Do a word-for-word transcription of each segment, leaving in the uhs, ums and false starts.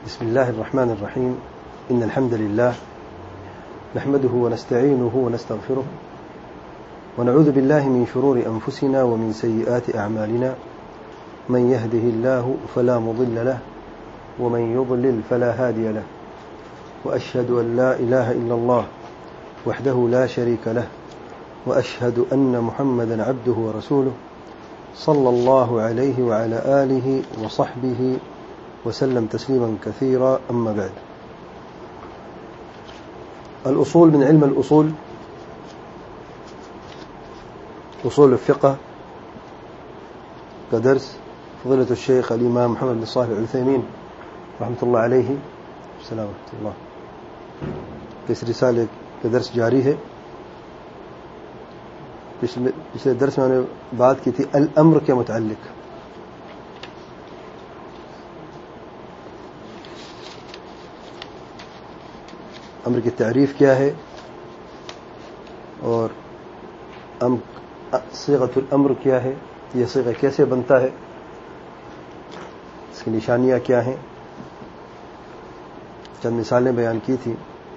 بسم الله الرحمن الرحيم. إن الحمد لله نحمده ونستعينه ونستغفره ونعوذ بالله من شرور أنفسنا ومن سيئات أعمالنا. من يهده الله فلا مضل له ومن يضلل فلا هادي له. وأشهد أن لا إله إلا الله وحده لا شريك له وأشهد أن محمدا عبده ورسوله صلى الله عليه وعلى آله وصحبه وسلم تسليما كثيرا. أما بعد، الأصول من علم الأصول أصول الفقه كدرس فضيلة الشيخ الإمام محمد بن صالح العثيمين رحمة الله عليه. السلام ورحمة الله. اس رسالے کا درس جاری ہے. پچھلے درس میں نے بات کی تھی الامر کے متعلق. امر کی تعریف کیا ہے اور صیغۃ الامر کیا ہے، یہ صیغہ کیسے بنتا ہے، اس کی نشانیاں کیا ہیں، چند مثالیں بیان کی تھی.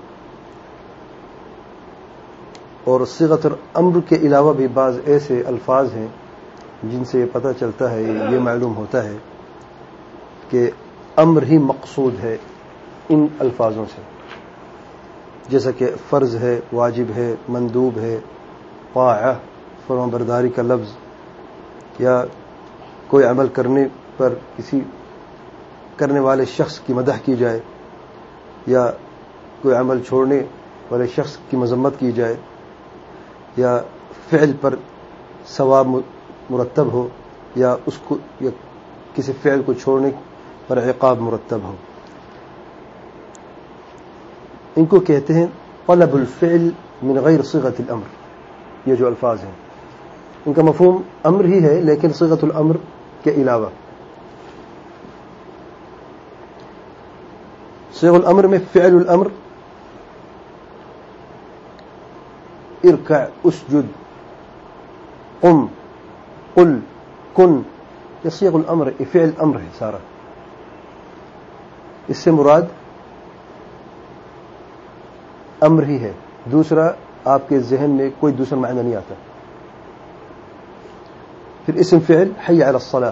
اور صیغۃ الامر کے علاوہ بھی بعض ایسے الفاظ ہیں جن سے یہ پتہ چلتا ہے، یہ معلوم ہوتا ہے کہ امر ہی مقصود ہے ان الفاظوں سے، جیسا کہ فرض ہے، واجب ہے، مندوب ہے، طاعہ فرمان برداری کا لفظ، یا کوئی عمل کرنے پر کسی کرنے والے شخص کی مدح کی جائے، یا کوئی عمل چھوڑنے والے شخص کی مذمت کی جائے، یا فعل پر ثواب مرتب ہو، یا اس کو یا کسی فعل کو چھوڑنے پر عقاب مرتب ہو. ان کو کہتے ہیں طلب الفعل من غیر صیغۃ الامر. یہ جو الفاظ ہیں ان کا مفہوم امر ہی ہے لیکن صیغۃ الامر کے علاوہ. صیغ الامر میں فعل الامر ارکع، اسجد، قم، قل، کن، یہ صیغ الامر، یہ فعل امر ہے سارا. اس سے مراد امر ہی ہے، دوسرا آپ کے ذہن میں کوئی دوسرا معنی نہیں آتا. پھر اسم فعل حی علی الصلاۃ،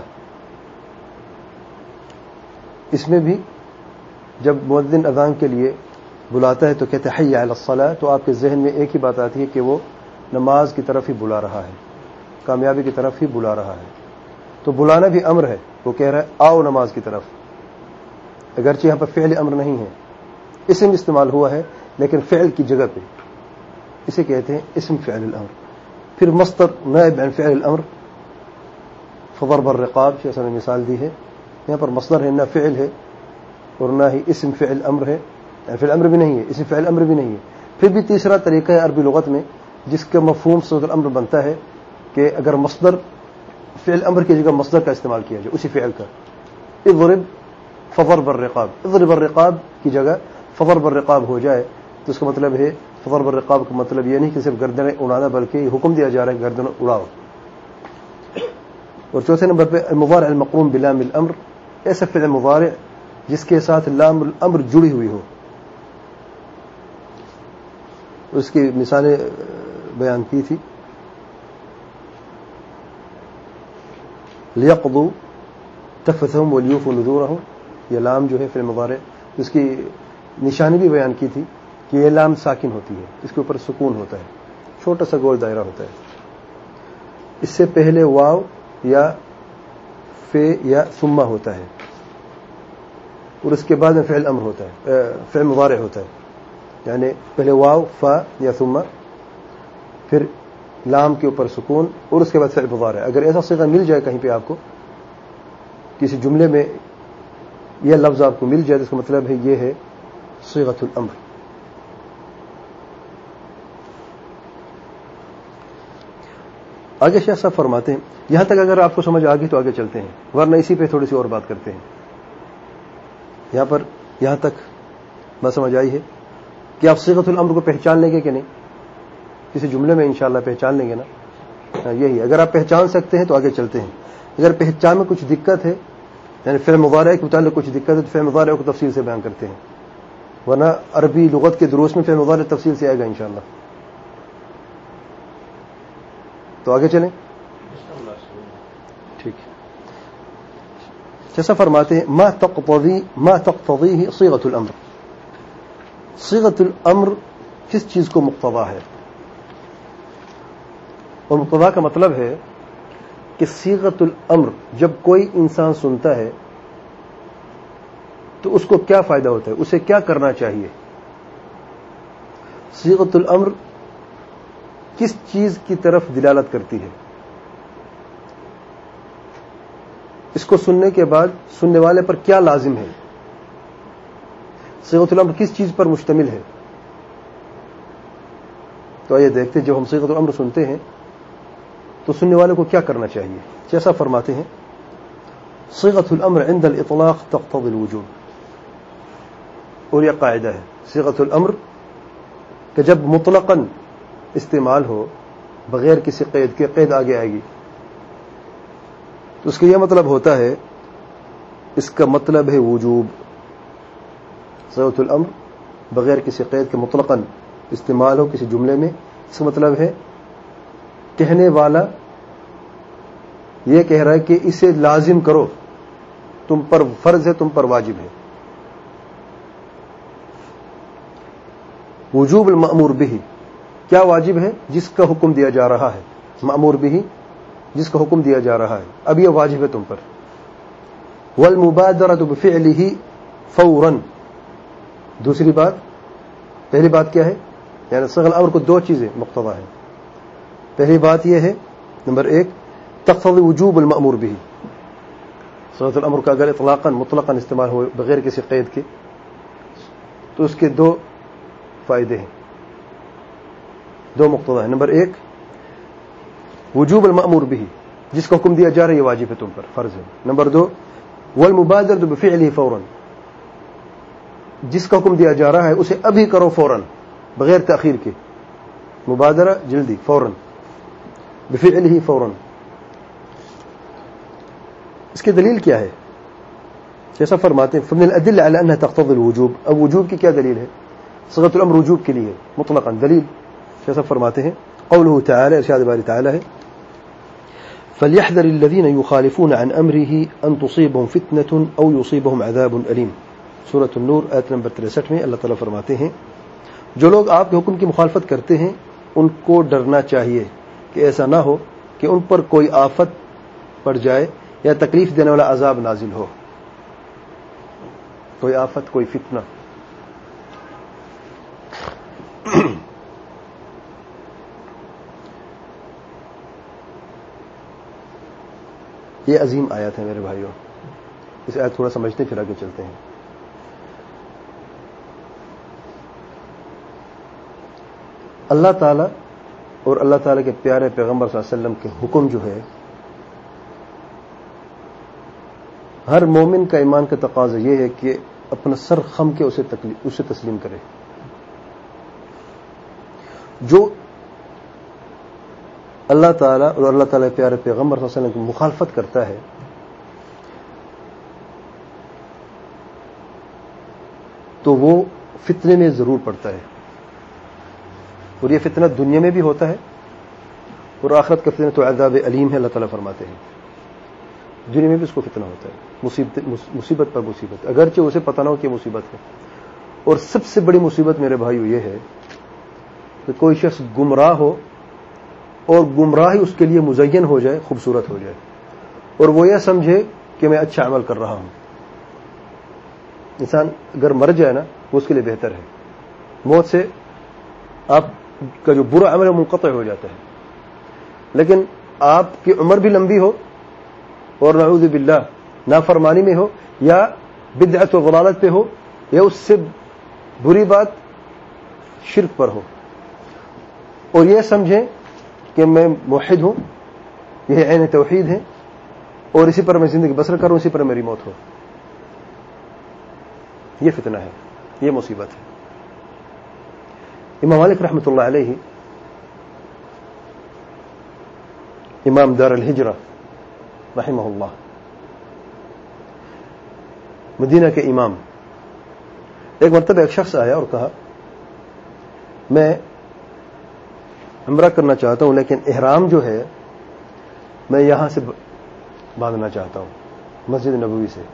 اس میں بھی جب مؤذن اذان کے لیے بلاتا ہے تو کہتے ہیں حی علی الصلاۃ، تو آپ کے ذہن میں ایک ہی بات آتی ہے کہ وہ نماز کی طرف ہی بلا رہا ہے، کامیابی کی طرف ہی بلا رہا ہے. تو بلانا بھی امر ہے، وہ کہہ رہا ہے آؤ نماز کی طرف، اگرچہ یہاں پر فعل امر نہیں ہے، اسم استعمال ہوا ہے لیکن فعل کی جگہ پہ، اسے کہتے ہیں اسم فعل الامر. پھر مصدر نائب عن فعل الامر، فضرب الرقاب جیسا نے مثال دی ہے، یہاں پر مصدر ہے، نہ فعل ہے اور نہ ہی اسم فعل امر ہے، فعل امر بھی نہیں ہے، اسم فعل امر بھی نہیں ہے. پھر بھی تیسرا طریقہ ہے عربی لغت میں جس کا مفہوم صیغۃ الامر بنتا ہے کہ اگر مصدر فعل امر کی جگہ مصدر کا استعمال کیا جائے، اسی فعل کا، اضرب فضرب الرقاب، اضرب الرقاب کی جگہ فضرب الرقاب ہو جائے تو اس کا مطلب ہے، فضرب الرقاب کا مطلب یہ نہیں کہ صرف گردنیں اڑانا بلکہ یہ حکم دیا جا رہا ہے گردن اڑاؤ. اور چوتھے نمبر پہ المضارع المقرون بلام الامر، ایسا فعل مضارع جس کے ساتھ لام الامر جڑی ہوئی ہو. اس کی مثالیں بیان کی تھی. لیقضوا تفثهم وليوفوا نذورهم، یہ لام جو ہے فعل مضارع، اس کی نشانی بھی بیان کی تھی کہ یہ لام ساکن ہوتی ہے، اس کے اوپر سکون ہوتا ہے، چھوٹا سا گول دائرہ ہوتا ہے. اس سے پہلے واو یا فے یا ثم ہوتا ہے اور اس کے بعد میں فعل امر ہوتا ہے، فعل مضارع ہوتا ہے. یعنی پہلے واو، فا یا ثم، پھر لام کے اوپر سکون اور اس کے بعد فعل مضارع. اگر ایسا صیغہ مل جائے کہیں پہ آپ کو، کسی جملے میں یہ لفظ آپ کو مل جائے تو اس کا مطلب ہے یہ ہے صیغۃ الامر. آگے شیخ صاحب فرماتے ہیں، یہاں تک اگر آپ کو سمجھ آ گئی تو آگے چلتے ہیں، ورنہ اسی پہ تھوڑی سی اور بات کرتے ہیں. یہاں پر یہاں تک بات سمجھ آئی ہے کہ آپ صیغۃ الامر کو پہچان لیں گے کہ نہیں؟ کسی جملے میں انشاءاللہ پہچان لیں گے نا. یہی اگر آپ پہچان سکتے ہیں تو آگے چلتے ہیں. اگر پہچان میں کچھ دقت ہے یعنی فعل مضارع کے متعلق کچھ دقت ہے تو فعل مضارع کو تفصیل سے بیان کرتے ہیں، ورنہ عربی لغت کے دروس میں فعل مضارع تفصیل سے آئے گا انشاءاللہ. تو آگے چلیں. ٹھیک ہے. جیسا فرماتے ہیں ما تقتضی ما تقتضیہ صیغۃ الامر. صیغۃ الامر کس چیز کو مقتضا ہے؟ اور مقتضا کا مطلب ہے کہ صیغۃ الامر جب کوئی انسان سنتا ہے تو اس کو کیا فائدہ ہوتا ہے، اسے کیا کرنا چاہیے. صیغۃ الامر کس چیز کی طرف دلالت کرتی ہے، اس کو سننے کے بعد سننے والے پر کیا لازم ہے، صیغۃ الامر کس چیز پر مشتمل ہے. تو آئیے دیکھتے ہیں جب ہم صیغۃ الامر سنتے ہیں تو سننے والے کو کیا کرنا چاہیے. جیسا فرماتے ہیں صیغۃ الامر عند الاطلاق تقتضی الوجوب. اور یہ قاعدہ ہے صیغۃ الامر کہ جب مطلقاً استعمال ہو بغیر کسی قید کے، قید آگے آئے گی تو اس کا یہ مطلب ہوتا ہے، اس کا مطلب ہے وجوب. صیغۃ الامر بغیر کسی قید کے مطلقاً استعمال ہو کسی جملے میں، اس کا مطلب ہے کہنے والا یہ کہہ رہا ہے کہ اسے لازم کرو، تم پر فرض ہے، تم پر واجب ہے. وجوب المأمور به، کیا واجب ہے؟ جس کا حکم دیا جا رہا ہے. مأمور به جس کا حکم دیا جا رہا ہے، اب یہ واجب ہے تم پر. والمبادرة بفعله فورا. دوسری بات، پہلی بات کیا ہے؟ یعنی صیغۃ الامر کو دو چیزیں مقتضا ہیں. پہلی بات یہ ہے نمبر ایک تقتضی وجوب المأمور به. صیغۃ الامر کا اگر اطلاقاً مطلقاً استعمال ہو بغیر کسی قید کے تو اس کے دو فائدے ہیں، دو مقتضا ہیں. نمبر ایک وجوب المأمور به، جس کا حکم دیا جا رہا ہے یہ واجب ہے تم پر، فرض ہے. نمبر دو والمبادرة بفعله فورا، جس کا حکم دیا جا رہا ہے اسے ابھی کرو فوراً بغیر تاخیر کے. مبادرہ جلدی، فوراً، بفعله فوراً. اس کی دلیل کیا ہے؟ جیسا فرماتے ہیں فمن الادلة على انها تقتضي الوجوب. اب وجوب کی کیا دلیل ہے؟ صيغة الامر وجوب کے لیے مطلقاً دلیل جیسا فرماتے ہیں قوله تعالى، ارشاد باری تعالی ہے فليحذر الذين يخالفون عن امره ان تصيبهم فتنة او يصيبهم عذاب اليم. سورۃ النور آیت نمبر تریسٹھ میں اللہ تعالیٰ فرماتے ہیں جو لوگ آپ کے حکم کی مخالفت کرتے ہیں ان کو ڈرنا چاہیے کہ ایسا نہ ہو کہ ان پر کوئی آفت پڑ جائے یا تکلیف دینے والا عذاب نازل ہو. کوئی آفت، کوئی فتنہ. یہ عظیم آیت ہے میرے بھائیوں، اس آیت تھوڑا سمجھتے پھر آگے چلتے ہیں. اللہ تعالیٰ اور اللہ تعالیٰ کے پیارے پیغمبر صلی اللہ علیہ وسلم کے حکم جو ہے، ہر مومن کا ایمان کا تقاضا یہ ہے کہ اپنا سر خم کے اسے اسے تسلیم کرے. جو اللہ تعالیٰ اور اللہ تعالیٰ کے پیارے پیغمبر صلی اللہ علیہ وسلم کی مخالفت کرتا ہے تو وہ فتنے میں ضرور پڑتا ہے. اور یہ فتنہ دنیا میں بھی ہوتا ہے اور آخرت کا فتنہ تو عذاب علیم ہے. اللہ تعالیٰ فرماتے ہیں دنیا میں بھی اس کو فتنہ ہوتا ہے، مصیبت مصیبت پر مصیبت، اگرچہ اسے پتہ نہ ہو کہ مصیبت ہے. اور سب سے بڑی مصیبت میرے بھائیو یہ ہے کہ کوئی شخص گمراہ ہو اور گمراہی اس کے لیے مزین ہو جائے، خوبصورت ہو جائے، اور وہ یہ سمجھے کہ میں اچھا عمل کر رہا ہوں. انسان اگر مر جائے نا وہ اس کے لیے بہتر ہے. موت سے آپ کا جو برا عمل ہے منقطع ہو جاتا ہے. لیکن آپ کی عمر بھی لمبی ہو اور نعوذ باللہ نافرمانی میں ہو یا بدعت و ضلالت پہ ہو یا اس سے بری بات شرک پر ہو، اور یہ سمجھیں کہ میں موحد ہوں، یہ عین توحید ہے اور اسی پر میں زندگی بسر کروں، اسی پر میری موت ہو. یہ فتنہ ہے، یہ مصیبت ہے. امام مالک رحمۃ اللہ علیہ، امام دار الہجرہ رحمہ اللہ، مدینہ کے امام. ایک مرتبہ ایک شخص آیا اور کہا میں عمرہ کرنا چاہتا ہوں لیکن احرام جو ہے میں یہاں سے باندھنا چاہتا ہوں مسجد نبوی سے,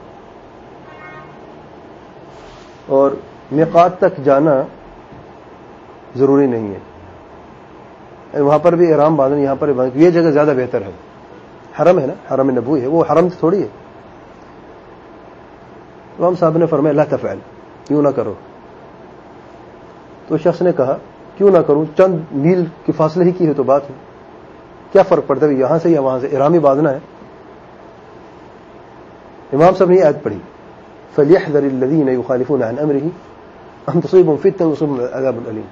اور میقات تک جانا ضروری نہیں ہے, وہاں پر بھی احرام باندھنا یہاں پر باندھنا, یہ جگہ زیادہ بہتر ہے, حرم ہے نا, حرم نبوی ہے, وہ حرم تھوڑی ہے. امام صاحب نے فرمایا لا تفعل, کیوں نہ کرو. تو شخص نے کہا کیوں نہ کروں, چند میل کی فاصلے ہی کی ہے تو بات ہے, کیا فرق پڑتا ہے یہاں سے یا وہاں سے, احرام ہی باندھنا ہے. امام صاحب نے یہ آیت پڑھی فَلْيَحْذَرِ الَّذِينَ يُخَالِفُونَ عَنْ أَمْرِهِ أَنْ تُصِيبَهُمْ فِتْنَةٌ وَيُصِيبَهُمْ عَذَابٌ أَلِيمٌ.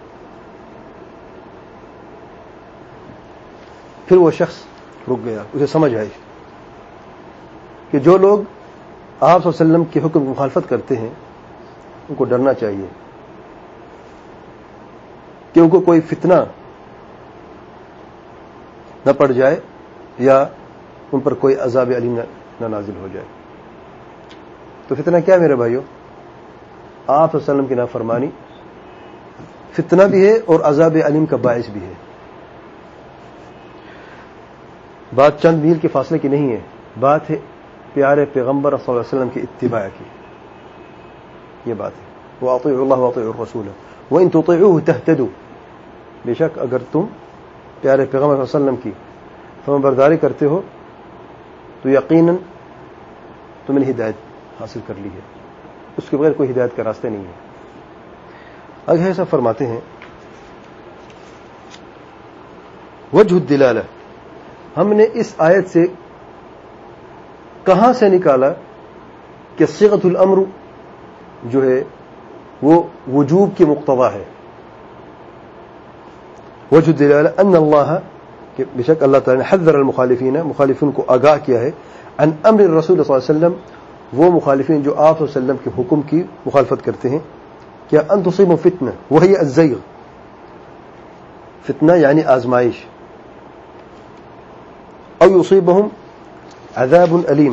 پھر وہ شخص رک گیا, اسے سمجھ آئی کہ جو لوگ آپ صلی اللہ علیہ وسلم کے حکم کی مخالفت کرتے ہیں ان کو ڈرنا چاہیے کہ ان کو کوئی فتنہ نہ پڑ جائے یا ان پر کوئی عذاب علیم نہ نازل ہو جائے. تو فتنہ کیا میرے بھائیوں؟ آپ صلی اللہ علیہ وسلم کی نافرمانی فتنہ بھی ہے اور عذاب علیم کا باعث بھی ہے. بات چند میل کے فاصلے کی نہیں ہے, بات ہے پیارے پیغمبر صلی اللہ علیہ وسلم کی اتباع کی, یہ بات ہے. وَأَطِيعُوا اللَّهَ وَأَطِيعُوا الرَّسُولَ وَإِن تُطِيعُوهُ تَهْتَدُوا, بے شک اگر تم پیارے پیغمبر صلی اللہ علیہ وسلم کی فرمانبرداری کرتے ہو تو یقیناً تم نے ہدایت حاصل کر لی ہے, اس کے بغیر کوئی ہدایت کا راستہ نہیں ہے. اگر ایسا فرماتے ہیں وجہ الدلالہ, ہم نے اس آیت سے کہاں سے نکالا کہ صیغۃ الامر جو ہے وہ وجوب کی مقتضا ہے. وجہ الدلالہ ان اللہ, کہ بے شک اللہ تعالی نے حذر المخالفین, مخالفین کو آگاہ کیا ہے, عن امر الرسول صلی اللہ علیہ وسلم, وہ مخالفین جو آپ صلی اللہ علیہ وسلم کے حکم کی مخالفت کرتے ہیں, کیا ان تصیبهم فتنہ وہی الزیغ, فتنہ یعنی آزمائش, او یصیبهم عذاب علیم,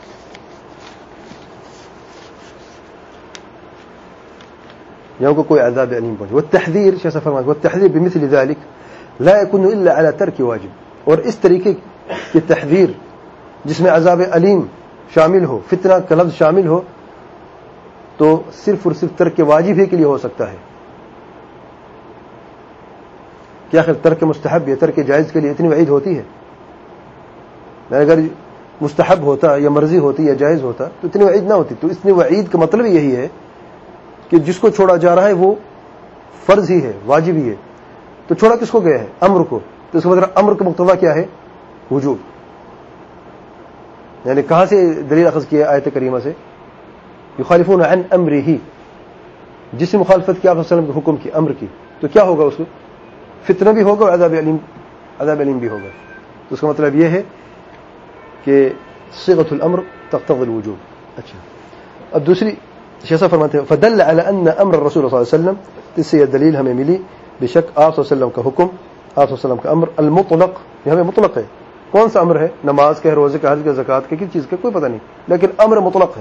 یا کو کوئی عذاب علیم پہنچے. والتحذیر جیسا فرمایا والتحذیر بمثل ذلك لا يكون الا على ترك واجب, اور اس طریقے کی تحذیر جس میں عذاب علیم شامل ہو, فتنہ کا لفظ شامل ہو, تو صرف اور صرف ترک واجب ہی کے لیے ہو سکتا ہے. کیا خیر ترک مستحب یا ترک جائز کے لیے اتنی وعید ہوتی ہے؟ اگر مستحب ہوتا یا مرضی ہوتی یا جائز ہوتا تو اتنی وعید نہ ہوتی. تو اتنی وعید کا مطلب یہی ہے کہ جس کو چھوڑا جا رہا ہے وہ فرض ہی ہے, واجب ہی ہے, تو چھوڑا کس کو گیا ہے؟ امر کو. تو اس کا مطلب امر کا مقتضا کیا ہے؟ وجوب. یعنی کہاں سے دلیل اخذ کیا آیت کریمہ سے؟ یخالفون عن امرہ, جس نے مخالفت کی آپ صلی اللہ علیہ وسلم کے حکم کی, امر کی, تو کیا ہوگا؟ اس کو فتنہ بھی ہوگا اور عذاب علیم عذاب علیم بھی ہوگا. تو اس کا مطلب یہ ہے کہ صیغۃ الامر تقتضی الوجوب. اچھا, اب دوسری شیسا فرماتے ہیں فدل علی ان امر الرسول صلی اللہ علیہ وسلم, اس سے یہ دلیل ہمیں ملی بے شک آپ صلی اللہ علیہ وسلم کا حکم, آپ صلی اللہ علیہ وسلم کا امر المطلق, یہ ہمیں مطلق ہے. کون سا امر ہے؟ نماز کا, روزے کا, حج کا, زکوٰۃ کا, کس چیز کا کوئی پتہ نہیں, لیکن امر مطلق ہے.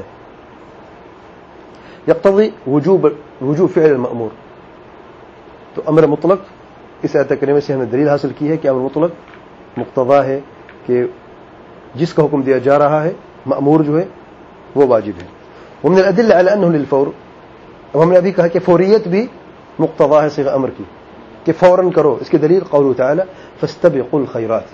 یقتضی وجوب وجوب فعل المأمور, تو امر مطلق اس آیت کریمہ سے ہمیں دلیل حاصل کی ہے کہ امر مطلق مقتضا ہے کہ جس کا حکم دیا جا رہا ہے مأمور جو ہے وہ واجب ہے. ومن الادلہ علی انہ للفور, اب ہم نے ابھی کہا کہ فوریت بھی مقتضا ہے صیغہ امر کی, کہ فوراً کرو. اس کی دلیل قوله تعالی فاستبقوا الخیرات,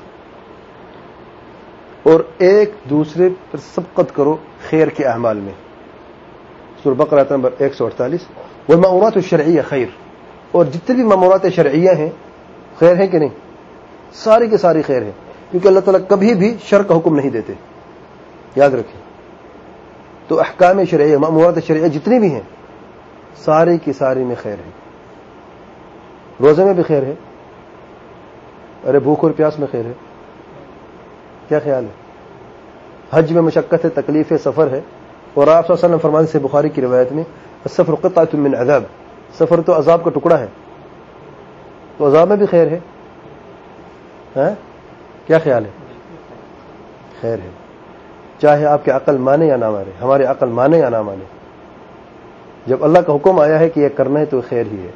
اور ایک دوسرے پر سبقت کرو خیر کے اعمال میں. سورہ بقرہ آیت نمبر ایک سو اڑتالیس. والمأمورات الشرعیہ خیر, اور جتنے بھی مأمورات شرعیہ ہیں خیر ہیں کہ نہیں؟ ساری کی ساری خیر ہے, کیونکہ اللہ تعالیٰ کبھی بھی شر کا حکم نہیں دیتے, یاد رکھیں. تو احکام شرعیہ, مأمورات شرعیہ جتنی بھی ہیں ساری کی ساری میں خیر ہے. روزے میں بھی خیر ہے, ارے بھوک اور پیاس میں خیر ہے. کیا خیال ہے؟ حج میں مشقت ہے, تکلیف ہے, سفر ہے, اور آپ صلی اللہ علیہ وسلم فرمانے سے بخاری کی روایت میں السفر قطعۃ من عذاب, سفر تو عذاب کا ٹکڑا ہے, تو عذاب میں بھی خیر ہے. ہاں کیا خیال ہے؟ خیر ہے. چاہے آپ کی عقل مانے یا نہ مانے، ہماری عقل مانے یا نہ مانے، جب اللہ کا حکم آیا ہے کہ یہ کرنا ہے تو خیر ہی ہے۔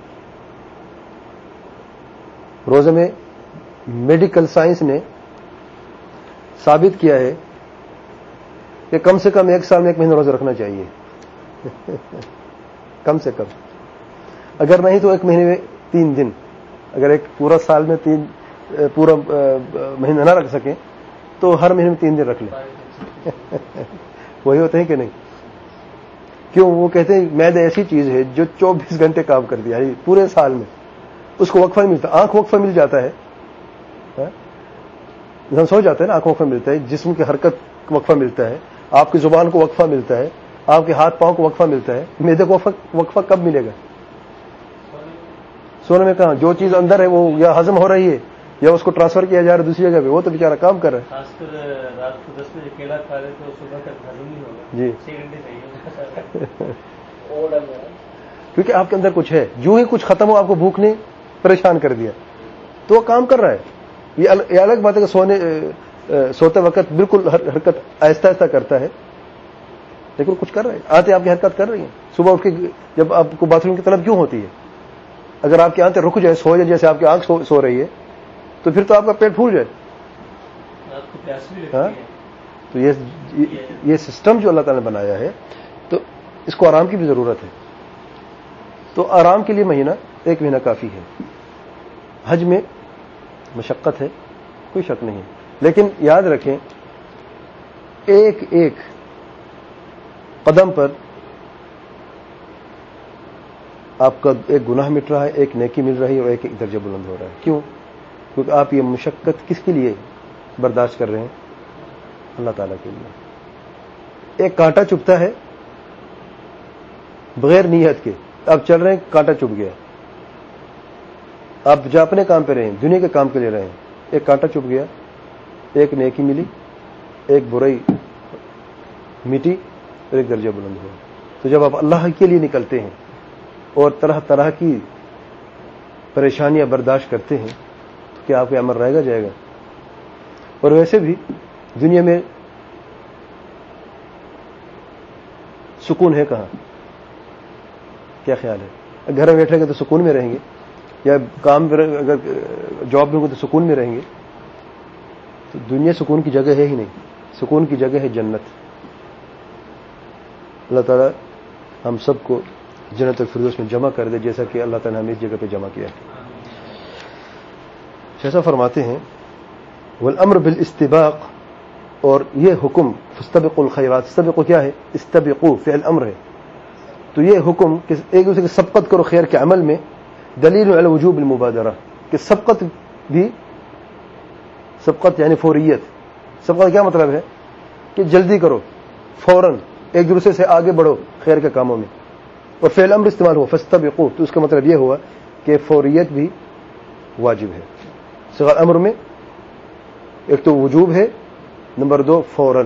روزے میں میڈیکل سائنس نے ثابت کیا ہے کہ کم سے کم ایک سال میں ایک مہینہ روزہ رکھنا چاہیے کم سے کم، اگر نہیں تو ایک مہینے میں تین دن، اگر ایک پورا سال میں تین پورا مہینہ نہ رکھ سکیں تو ہر مہینے میں تین دن رکھ لیں وہی ہوتے ہیں کہ نہیں؟ کیوں؟ وہ کہتے ہیں معدہ ایسی چیز ہے جو چوبیس گھنٹے کام کرتی ہے پورے سال میں، اس کو وقفہ نہیں ملتا، آنکھ وقفہ مل جاتا ہے، انسان سو جاتا ہے نا، آنکھ وقفہ ملتا ہے، جسم کی حرکت وقفہ ملتا ہے، آپ کی زبان کو وقفہ ملتا ہے، آپ کے ہاتھ پاؤں کو وقفہ ملتا ہے، معدے کو وقفہ کب ملے گا؟ سونے میں کہاں؟ جو چیز اندر ہے وہ یا ہضم ہو رہی ہے یا اس کو ٹرانسفر کیا جا رہا ہے دوسری جگہ پہ، وہ تو بیچارہ کام کر رہا ہے۔ خاص کر رات کو دس بجے کیلا کھا لے تو صبح تک ہضم نہیں ہوگا، جی چھ گھنٹے چاہیے کیونکہ آپ کے اندر کچھ ہے، جو ہی کچھ ختم ہو آپ کو بھوک نے پریشان کر دیا تو وہ کام کر رہا ہے۔ یہ الگ بات ہے کہ سونے سوتے وقت بالکل حرکت آہستہ آہستہ کرتا ہے لیکن کچھ کر رہے ہیں، آنتیں آپ کی حرکت کر رہی ہیں۔ صبح اٹھ کے جب آپ کو باتھ روم کی طلب کیوں ہوتی ہے؟ اگر آپ کی آنتیں رک جائے، سو جائے جیسے آپ کی آنکھ سو, سو رہی ہے تو پھر تو آپ کا پیٹ پھول جائے۔ ہاں تو یہ یہ سسٹم جو اللہ تعالی نے بنایا ہے تو اس کو آرام کی بھی ضرورت ہے، تو آرام کے لیے مہینہ ایک مہینہ کافی ہے۔ حج میں مشقت ہے، کوئی شک نہیں، لیکن یاد رکھیں ایک ایک قدم پر آپ کا ایک گناہ مٹ رہا ہے، ایک نیکی مل رہی ہے اور ایک ایک درجہ بلند ہو رہا ہے۔ کیوں؟ کیونکہ آپ یہ مشقت کس کے لیے برداشت کر رہے ہیں؟ اللہ تعالیٰ کے لیے۔ ایک کانٹا چبھتا ہے بغیر نیت کے، آپ چل رہے ہیں کانٹا چبھ گیا، آپ جا اپنے کام پہ رہے ہیں، دنیا کے کام کے لیے رہے ہیں، ایک کانٹا چبھ گیا، ایک نیکی ملی، ایک برائی مٹی اور ایک درجہ بلند ہوا۔ تو جب آپ اللہ کے لیے نکلتے ہیں اور طرح طرح کی پریشانیاں برداشت کرتے ہیں تو کیا آپ کا عمل رہے گا جائے گا؟ اور ویسے بھی دنیا میں سکون ہے کہاں؟ کیا خیال ہے؟ گھر میں بیٹھیں گے تو سکون میں رہیں گے، یا کام اگر جاب میں ہوں گے تو سکون میں رہیں گے؟ تو دنیا سکون کی جگہ ہے ہی نہیں، سکون کی جگہ ہے جنت۔ اللہ تعالیٰ ہم سب کو جنت الفردوس میں جمع کر دے جیسا کہ اللہ تعالیٰ نے ہمیں اس جگہ پہ جمع کیا ہے۔ جیسا فرماتے ہیں والامر بالاستباق، اور یہ حکم فاستبقوا الخیرات، استبقوا کیا ہے؟ استبقوا فعل امر ہے، تو یہ حکم کہ ایک دوسرے کی سبقت کرو خیر کے عمل میں، دلیل علی وجوب المبادرہ، کہ سبقت بھی، سبقت یعنی فوریت، سبقت کا کیا مطلب ہے؟ کہ جلدی کرو، فوراً ایک دوسرے سے آگے بڑھو خیر کے کاموں میں، اور فعل امر استعمال ہوا فاستبقوا، تو اس کا مطلب یہ ہوا کہ فوریت بھی واجب ہے۔ صیغہ امر میں ایک تو وجوب ہے، نمبر دو فوراً۔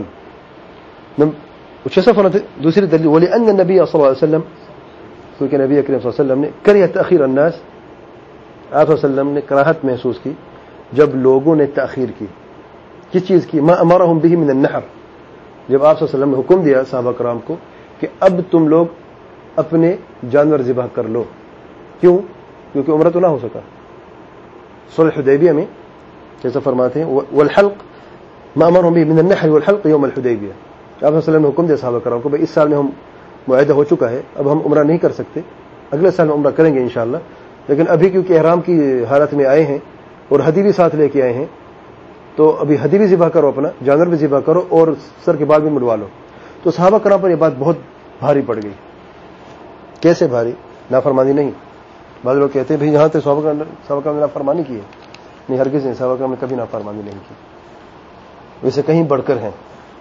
چھ فرماتے دوسری دلیل وَلِأَنَّ النَّبِيَّ صلی اللہ علیہ وسلم، کیونکہ نبی اکرم صلی اللہ علیہ وسلم نے کریہ تأخیر الناس، آپ صلی اللہ علیہ وسلم نے کراہت محسوس کی جب لوگوں نے تاخیر کی۔ کس چیز کی؟ ما امرهم به من النحر، جب آپ صلی اللہ علیہ وسلم نے حکم دیا صحابہ کرام کو کہ اب تم لوگ اپنے جانور ذبح کر لو۔ کیوں؟ کیونکہ عمرہ تو نہ ہو سکا۔ صلح حدیبیہ میں جیسا فرماتے ہیں والحلق ما امرهم به من النحر والحلق يوم الحدیبیہ، آپ صلی اللہ علیہ وسلم نے حکم دیا صحابہ کرام کو بھئی اس سال میں ہم معاہدہ ہو چکا ہے، اب ہم عمرہ نہیں کر سکتے، اگلے سال میں عمرہ کریں گے انشاءاللہ، لیکن ابھی کیونکہ احرام کی حالت میں آئے ہیں اور ہدی بھی ساتھ لے کے آئے ہیں تو ابھی ہدی بھی ذبح کرو، اپنا جانور بھی ذبح کرو اور سر کے بال بھی مڑوا لو۔ تو صحابہ کرام پر یہ بات بہت بھاری پڑ گئی۔ کیسے بھاری؟ نافرمانی نہیں، بعض لوگ کہتے ہیں بھئی یہاں تو صحابہ کرام نے نافرمانی کی ہے، نہیں، ہرگز نہیں، صحابہ کرام نے کبھی نافرمانی نہیں کی، ویسے کہیں بڑھ کر ہیں۔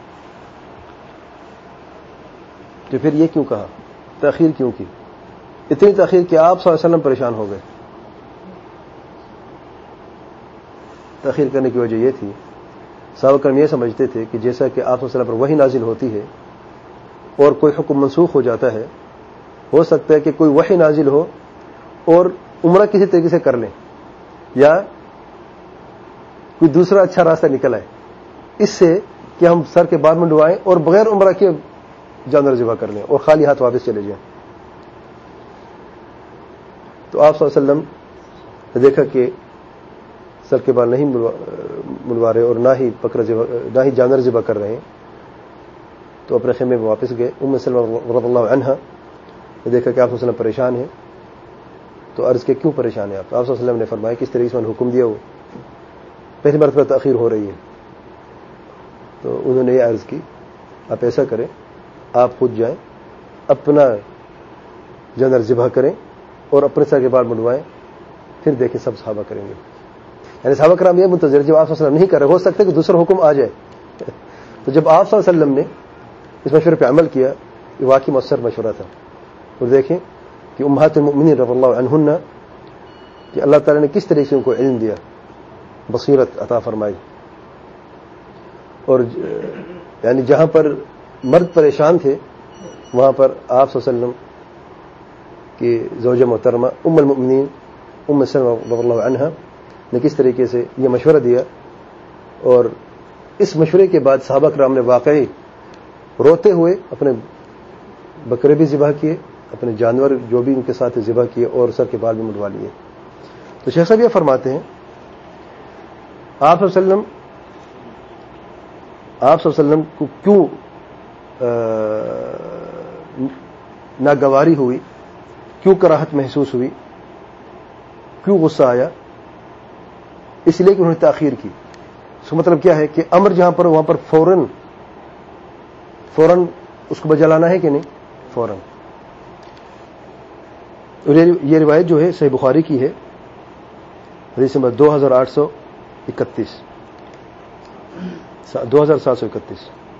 تو پھر یہ کیوں کہا؟ تاخیر کیوں کی؟ اتنی تاخیر کہ آپ صلی اللہ علیہ وسلم پریشان ہو گئے۔ تاخیر کرنے کی وجہ یہ تھی، صحابہ کرام یہ سمجھتے تھے کہ جیسا کہ آپ صلی اللہ علیہ وسلم پر وحی نازل ہوتی ہے اور کوئی حکم منسوخ ہو جاتا ہے، ہو سکتا ہے کہ کوئی وحی نازل ہو اور عمرہ کسی طریقے سے کر لیں یا کوئی دوسرا اچھا راستہ نکل آئے، اس سے کہ ہم سر کے بال منڈوائیں اور بغیر عمرہ کے جانور ذبح کر لیں اور خالی ہاتھ واپس چلے جائیں. تو آپ صلی اللہ علیہ وسلم نے دیکھا کہ سر کے بال نہیں منڈوا رہے اور نہ ہی بکرا ذبح نہ ہی جانور ذبح کر رہے ہیں, تو اپنے خیمے میں واپس گئے. ام سلمہ رضی اللہ عنہا نے دیکھا کہ آپ صلی اللہ علیہ وسلم پریشان ہیں, تو عرض کے کیوں پریشان ہیں آپ؟ آپ صلی اللہ علیہ وسلم نے فرمایا کس طریقے سے میں نے حکم دیا, وہ پہلی مرتبہ تاخیر ہو رہی ہے. تو انہوں نے یہ عرض کی آپ ایسا کریں, آپ خود جائیں, اپنا جانور ذبح کریں اور اپنے سر کے بال منڈوائیں, پھر دیکھیں سب صحابہ کریں گے. یعنی صحابہ کرام یہ منتظر جب آپ صلی اللہ علیہ وسلم نہیں کر رہے, ہو سکتا ہے کہ دوسرا حکم آ جائے. تو جب آپ صلی اللہ علیہ وسلم نے اس مشورے پہ عمل کیا, یہ واقعی مؤثر مشورہ تھا. اور دیکھیں کہ امہات المؤمنین رضی اللہ عنہن کہ اللہ تعالیٰ نے کس طریقے سے ان کو علم دیا, بصیرت عطا فرمائی. اور یعنی جہاں پر مرد پریشان تھے وہاں پر آپ صلی اللہ علیہ وسلم کی زوجہ محترمہ ام المؤمنین ام سلمہ رضی اللہ عنہا نے کس طریقے سے یہ مشورہ دیا. اور اس مشورے کے بعد صحابہ کرام نے واقعی روتے ہوئے اپنے بکرے بھی ذبح کیے, اپنے جانور جو بھی ان کے ساتھ ذبح کیے اور سر کے بال بھی منڈوا لیے. تو شیخ صاحب یہ فرماتے ہیں آپ صلی اللہ علیہ وسلم آپ صلی اللہ علیہ وسلم کو کیوں ناگواری ہوئی, کیوں کراہت محسوس ہوئی, کیوں غصہ آیا؟ اس لیے کہ انہوں نے تاخیر کی. اس کا مطلب کیا ہے کہ امر جہاں پر وہاں پر فوراً فوراً اس کو بجا لانا ہے کہ نہیں, فوراً. یہ روایت جو ہے صحیح بخاری کی ہے, حدیث نمبر دو ہزار آٹھ سو اکتیس دو ہزار سات سو اکتیس.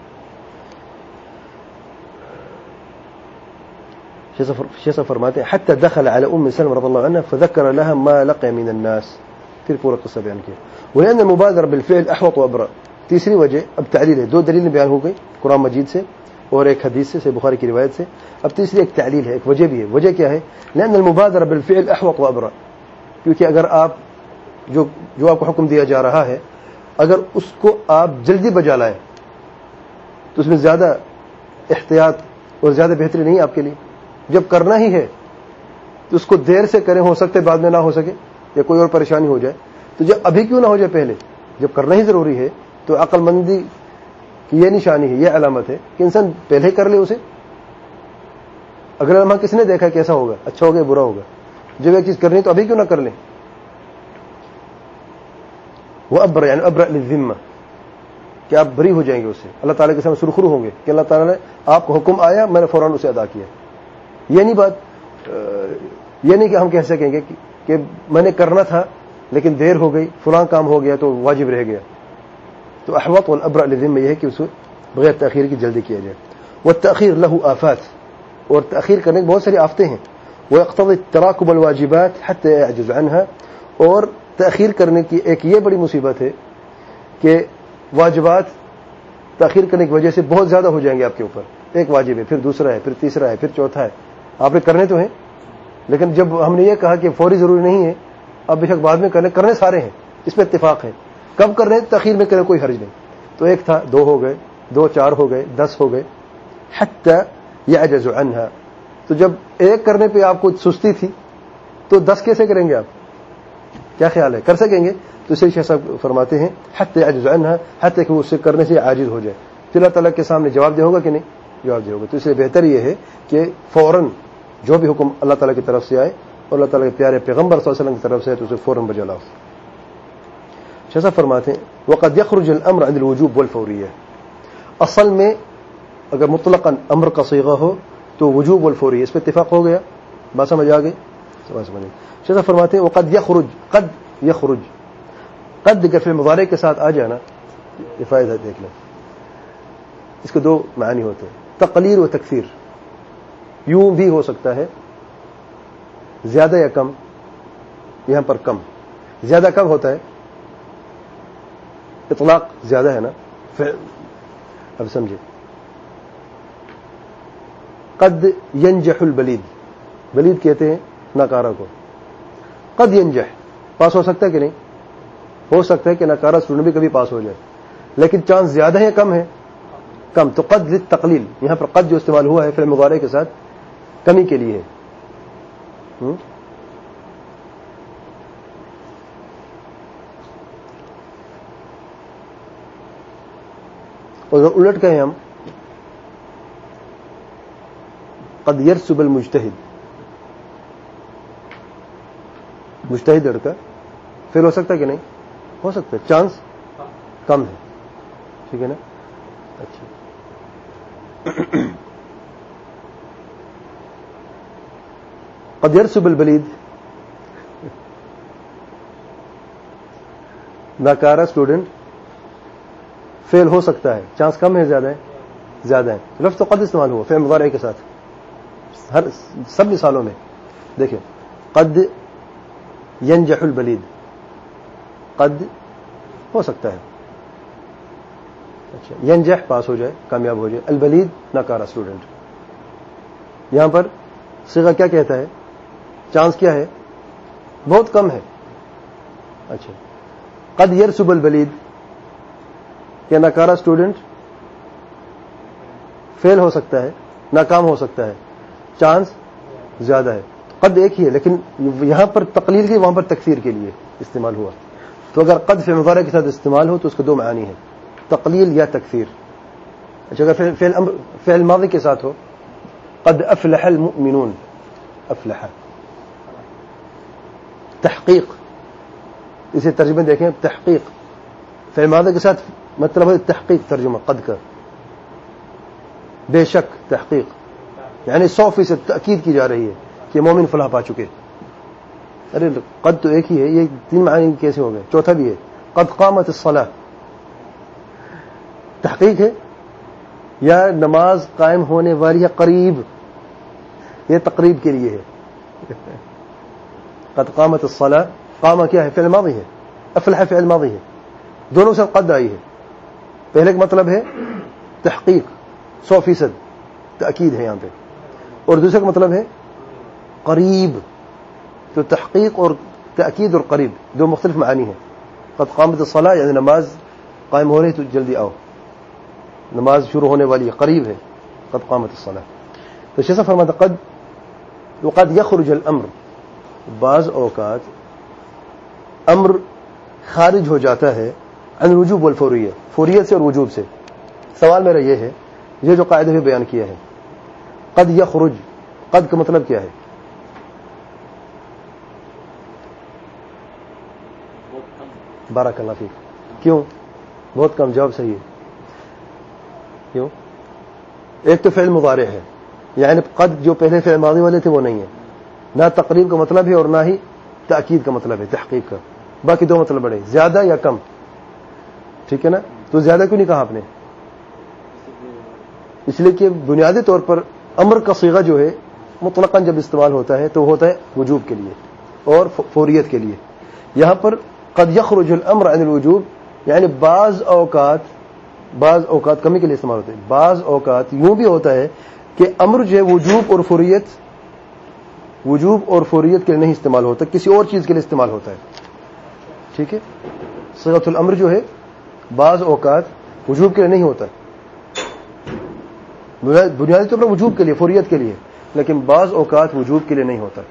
شیخ فرماتے ہیں حتى دخل على ام سلمة رضي الله عنها فذكر لها ما لقي من الناس. پھر پورا قصہ بیان کیا. ولأن المبادرة بالفعل احوط وابرأ. تیسری وجہ اب تعلیل ہے, دو دلیلیں بیان ہو گئی قرآن مجید سے اور ایک حدیث سے, صحیح بخاری کی روایت سے. اب تیسری ایک تعلیل ہے, ایک وجہ بھی ہے. وجہ کیا ہے؟ لأن المبادرة بالفعل احوط وابرأ. کیونکہ اگر آپ جو جو آپ کو حکم دیا جا رہا ہے اگر اس کو آپ جلدی بجا لائیں تو اس میں زیادہ احتیاط اور زیادہ بہتری نہیں آپ کے لیے. جب کرنا ہی ہے تو اس کو دیر سے کریں, ہو سکتے بعد میں نہ ہو سکے یا کوئی اور پریشانی ہو جائے. تو جب ابھی کیوں نہ ہو جائے, پہلے جب کرنا ہی ضروری ہے تو عقل مندی کی یہ نشانی ہے, یہ علامت ہے کہ انسان پہلے کر لے اسے. اگر لمحہ کس نے دیکھا کیسا ہوگا, اچھا ہوگا برا ہوگا, جب ایک چیز کرنی تو ابھی کیوں نہ کر لیں. وہ ابرا یعنی ابرا للذمہ کہ آپ بری ہو جائیں گے اس سے, اللہ تعالیٰ کے سامنے سرخرو ہوں گے کہ اللہ تعالیٰ نے آپ کو حکم آیا, میں نے فوراً اسے ادا کیا. یہ نہیں بات, یہ نہیں کہ ہم کہہ سکیں گے کہ میں نے کرنا تھا لیکن دیر ہو گئی, فلاں کام ہو گیا تو واجب رہ گیا. تو احوط والابرأ للذمہ یہ ہے کہ اس کو بغیر تاخیر کی جلدی کیا جائے. والتأخیر له آفات, اور تاخیر کرنے کی بہت ساری آفتیں ہیں. ويقتضي تراكم الواجبات حتى يعجز عنها, اور تاخیر کرنے کی ایک یہ بڑی مصیبت ہے کہ واجبات تاخیر کرنے کی وجہ سے بہت زیادہ ہو جائیں گے آپ کے اوپر. ایک واجب ہے, پھر دوسرا ہے, پھر تیسرا ہے, پھر چوتھا ہے. آپ نے کرنے تو ہیں لیکن جب ہم نے یہ کہا کہ فوری ضروری نہیں ہے, اب بے شک بعد میں کرنے کرنے سارے ہیں, اس میں اتفاق ہے. کب کرنے تاخیر میں کرنے کوئی حرج نہیں. تو ایک تھا, دو ہو گئے, دو چار ہو گئے, دس ہو گئے. حتی یعجز عنہا, تو جب ایک کرنے پہ آپ کو سستی تھی تو دس کیسے کریں گے آپ؟ کیا خیال ہے, کر سکیں گے؟ تو اسے شیخ صاحب فرماتے ہیں حتی یعجز عنہا, حتی کہ اس سے کرنے سے عاجز ہو جائے. پھر اللہ تعالیٰ کے سامنے جواب دے ہوگا کہ نہیں, جواب دے ہوگا. تو اس لیے بہتر یہ ہے کہ فوراً جو بھی حکم اللہ تعالیٰ کی طرف سے آئے اور اللہ تعالیٰ کے پیارے پیغمبر صلی اللہ علیہ وسلم کی طرف سے ہے تو اسے فوراً بجا لاؤ. شیخ صاحب فرماتے ہیں وقد يخرج الامر عن الوجوب والفوریہ, اصل میں اگر مطلقاً امر کا صیغہ ہو تو وجوب والفوریہ, اس پہ اتفاق ہو گیا. بات سمجھ آ گئی؟ سمجھ سمجھ. شیخ صاحب فرماتے ہیں وقد يخرج, قد يخرج, قد اگر فعل مضارع کے ساتھ آ جانا, یہ فائدہ دیکھ لیں, اس کے دو معنی ہوتے ہیں, تقلیل و تکثیر. یوں بھی ہو سکتا ہے زیادہ یا کم, یہاں پر کم. زیادہ کم ہوتا ہے, اطلاق زیادہ ہے نا. اب سمجھے, قد ینجح البلید, بلید کہتے ہیں ناکارہ کو. قد ینجح پاس ہو سکتا ہے کہ نہیں؟ ہو سکتا ہے کہ ناکارہ اسٹوڈنٹ بھی کبھی پاس ہو جائے, لیکن چانس زیادہ ہے یا کم ہے؟ کم. تو قد للتقلیل، یہاں پر قد جو استعمال ہوا ہے فعل مضارع کے ساتھ کمی کے لیے ہے. اور الٹ کہیں ہم قد يرسب المجتہد، مجتہد لڑکا فیل ہو سکتا ہے کہ نہیں؟ ہو سکتا ہے، چانس کم ہے. ٹھیک ہے نا؟ اچھا. قد يرسب البلید، ناکارہ اسٹوڈنٹ فیل ہو سکتا ہے، چانس کم ہے زیادہ ہے؟ زیادہ ہے. لفظ تو قد استعمال ہوا فعل مضارع کے ساتھ ہر سب مثالوں میں. دیکھیں قد ينجح البلید، قد ہو سکتا ہے. اچھا، ینجح پاس ہو جائے، کامیاب ہو جائے، البلید ناکارہ اسٹوڈنٹ. یہاں پر صیغہ کیا کہتا ہے؟ چانس کیا ہے؟ بہت کم ہے. اچھا، قد يرسب البلید، کیا ناکارہ اسٹوڈنٹ فیل ہو سکتا ہے، ناکام ہو سکتا ہے، چانس زیادہ ہے. قد ایک ہی ہے، لیکن یہاں پر تقلیل کی، وہاں پر تکثیر کے لیے استعمال ہوا. تو اگر قد فعل مضارع کے ساتھ استعمال ہو تو اس کے دو معنی ہیں، تقلیل یا تکثیر. اچھا، اگر فعل امر فعل ماضی کے ساتھ ہو، قد افلح المؤمنون، افلح تحقیق، اسے ترجمہ دیکھیں، تحقیق فعل ماضی کے ساتھ مطلب ہے تحقیق. ترجمہ قد کا بے شک، تحقیق یعنی سو فیصد تاکید کی جا رہی ہے کہ مومن فلاح پا چکے. ارے قد تو ایک ہی ہے، یہ تین معنی کیسے ہو گئے؟ چوتھا بھی ہے، قد قامت الصلاۃ، تحقیق ہے یا نماز قائم ہونے والی ہے، قریب، یہ تقریب کے لیے ہے. قد قامت الصلاۃ، قامہ کیا ہے؟ فعل ماضی ہے، افلح فعل ماضی ہے، دونوں سے قد آئی ہے. پہلے کا مطلب ہے تحقیق، سو فیصد تاکید ہے یہاں پہ، اور دوسرے کا مطلب ہے قریب. تو تحقیق اور تاکید اور قریب دو مختلف معانی ہیں. قد قامت الصلاۃ یعنی نماز قائم ہو رہی تو جلدی آؤ، نماز شروع ہونے والی ہے، قریب ہے قد قامت الصلاۃ. تو شیخ صاحب فرماتا قد وقد يخرج الامر، بعض اوقات امر خارج ہو جاتا ہے عن الوجوب والفوریہ، فوریت سے اور وجوب سے. سوال میرا یہ ہے، یہ جو قاعدہ بھی بیان کیا ہے، قد یخرج، قد کا مطلب کیا ہے؟ بارک اللہ فیک. کیوں بہت کم؟ جواب صحیح ہے. کیوں؟ ایک تو فعل مضارع ہے، یعنی قد جو پہلے فعل ماضی والے تھے وہ نہیں ہے، نہ تقریب کا مطلب ہے اور نہ ہی تاکید کا مطلب ہے، تحقیق کا. باقی دو مطلب بڑے، زیادہ یا کم. ٹھیک ہے نا؟ تو زیادہ کیوں نہیں کہا آپ نے؟ اس لیے کہ بنیادی طور پر امر کا صیغہ جو ہے مطلقاً جب استعمال ہوتا ہے تو ہوتا ہے وجوب کے لیے اور فوریت کے لیے. یہاں پر قد یخرج الامر عن الوجوب یعنی بعض اوقات بعض اوقات کمی کے لیے استعمال ہوتے ہیں. بعض اوقات یوں بھی ہوتا ہے کہ امر جو ہے وجوب اور فوریت وجوب اور فوریت کے لیے نہیں استعمال ہوتا، کسی اور چیز کے لیے استعمال ہوتا ہے. ٹھیک ہے؟ صیغۃ الامر جو ہے بعض اوقات وجوب کے لیے نہیں ہوتا، بنیادی طور پر وجوب کے لیے، فوریت کے لیے، لیکن بعض اوقات وجوب کے لیے نہیں ہوتا.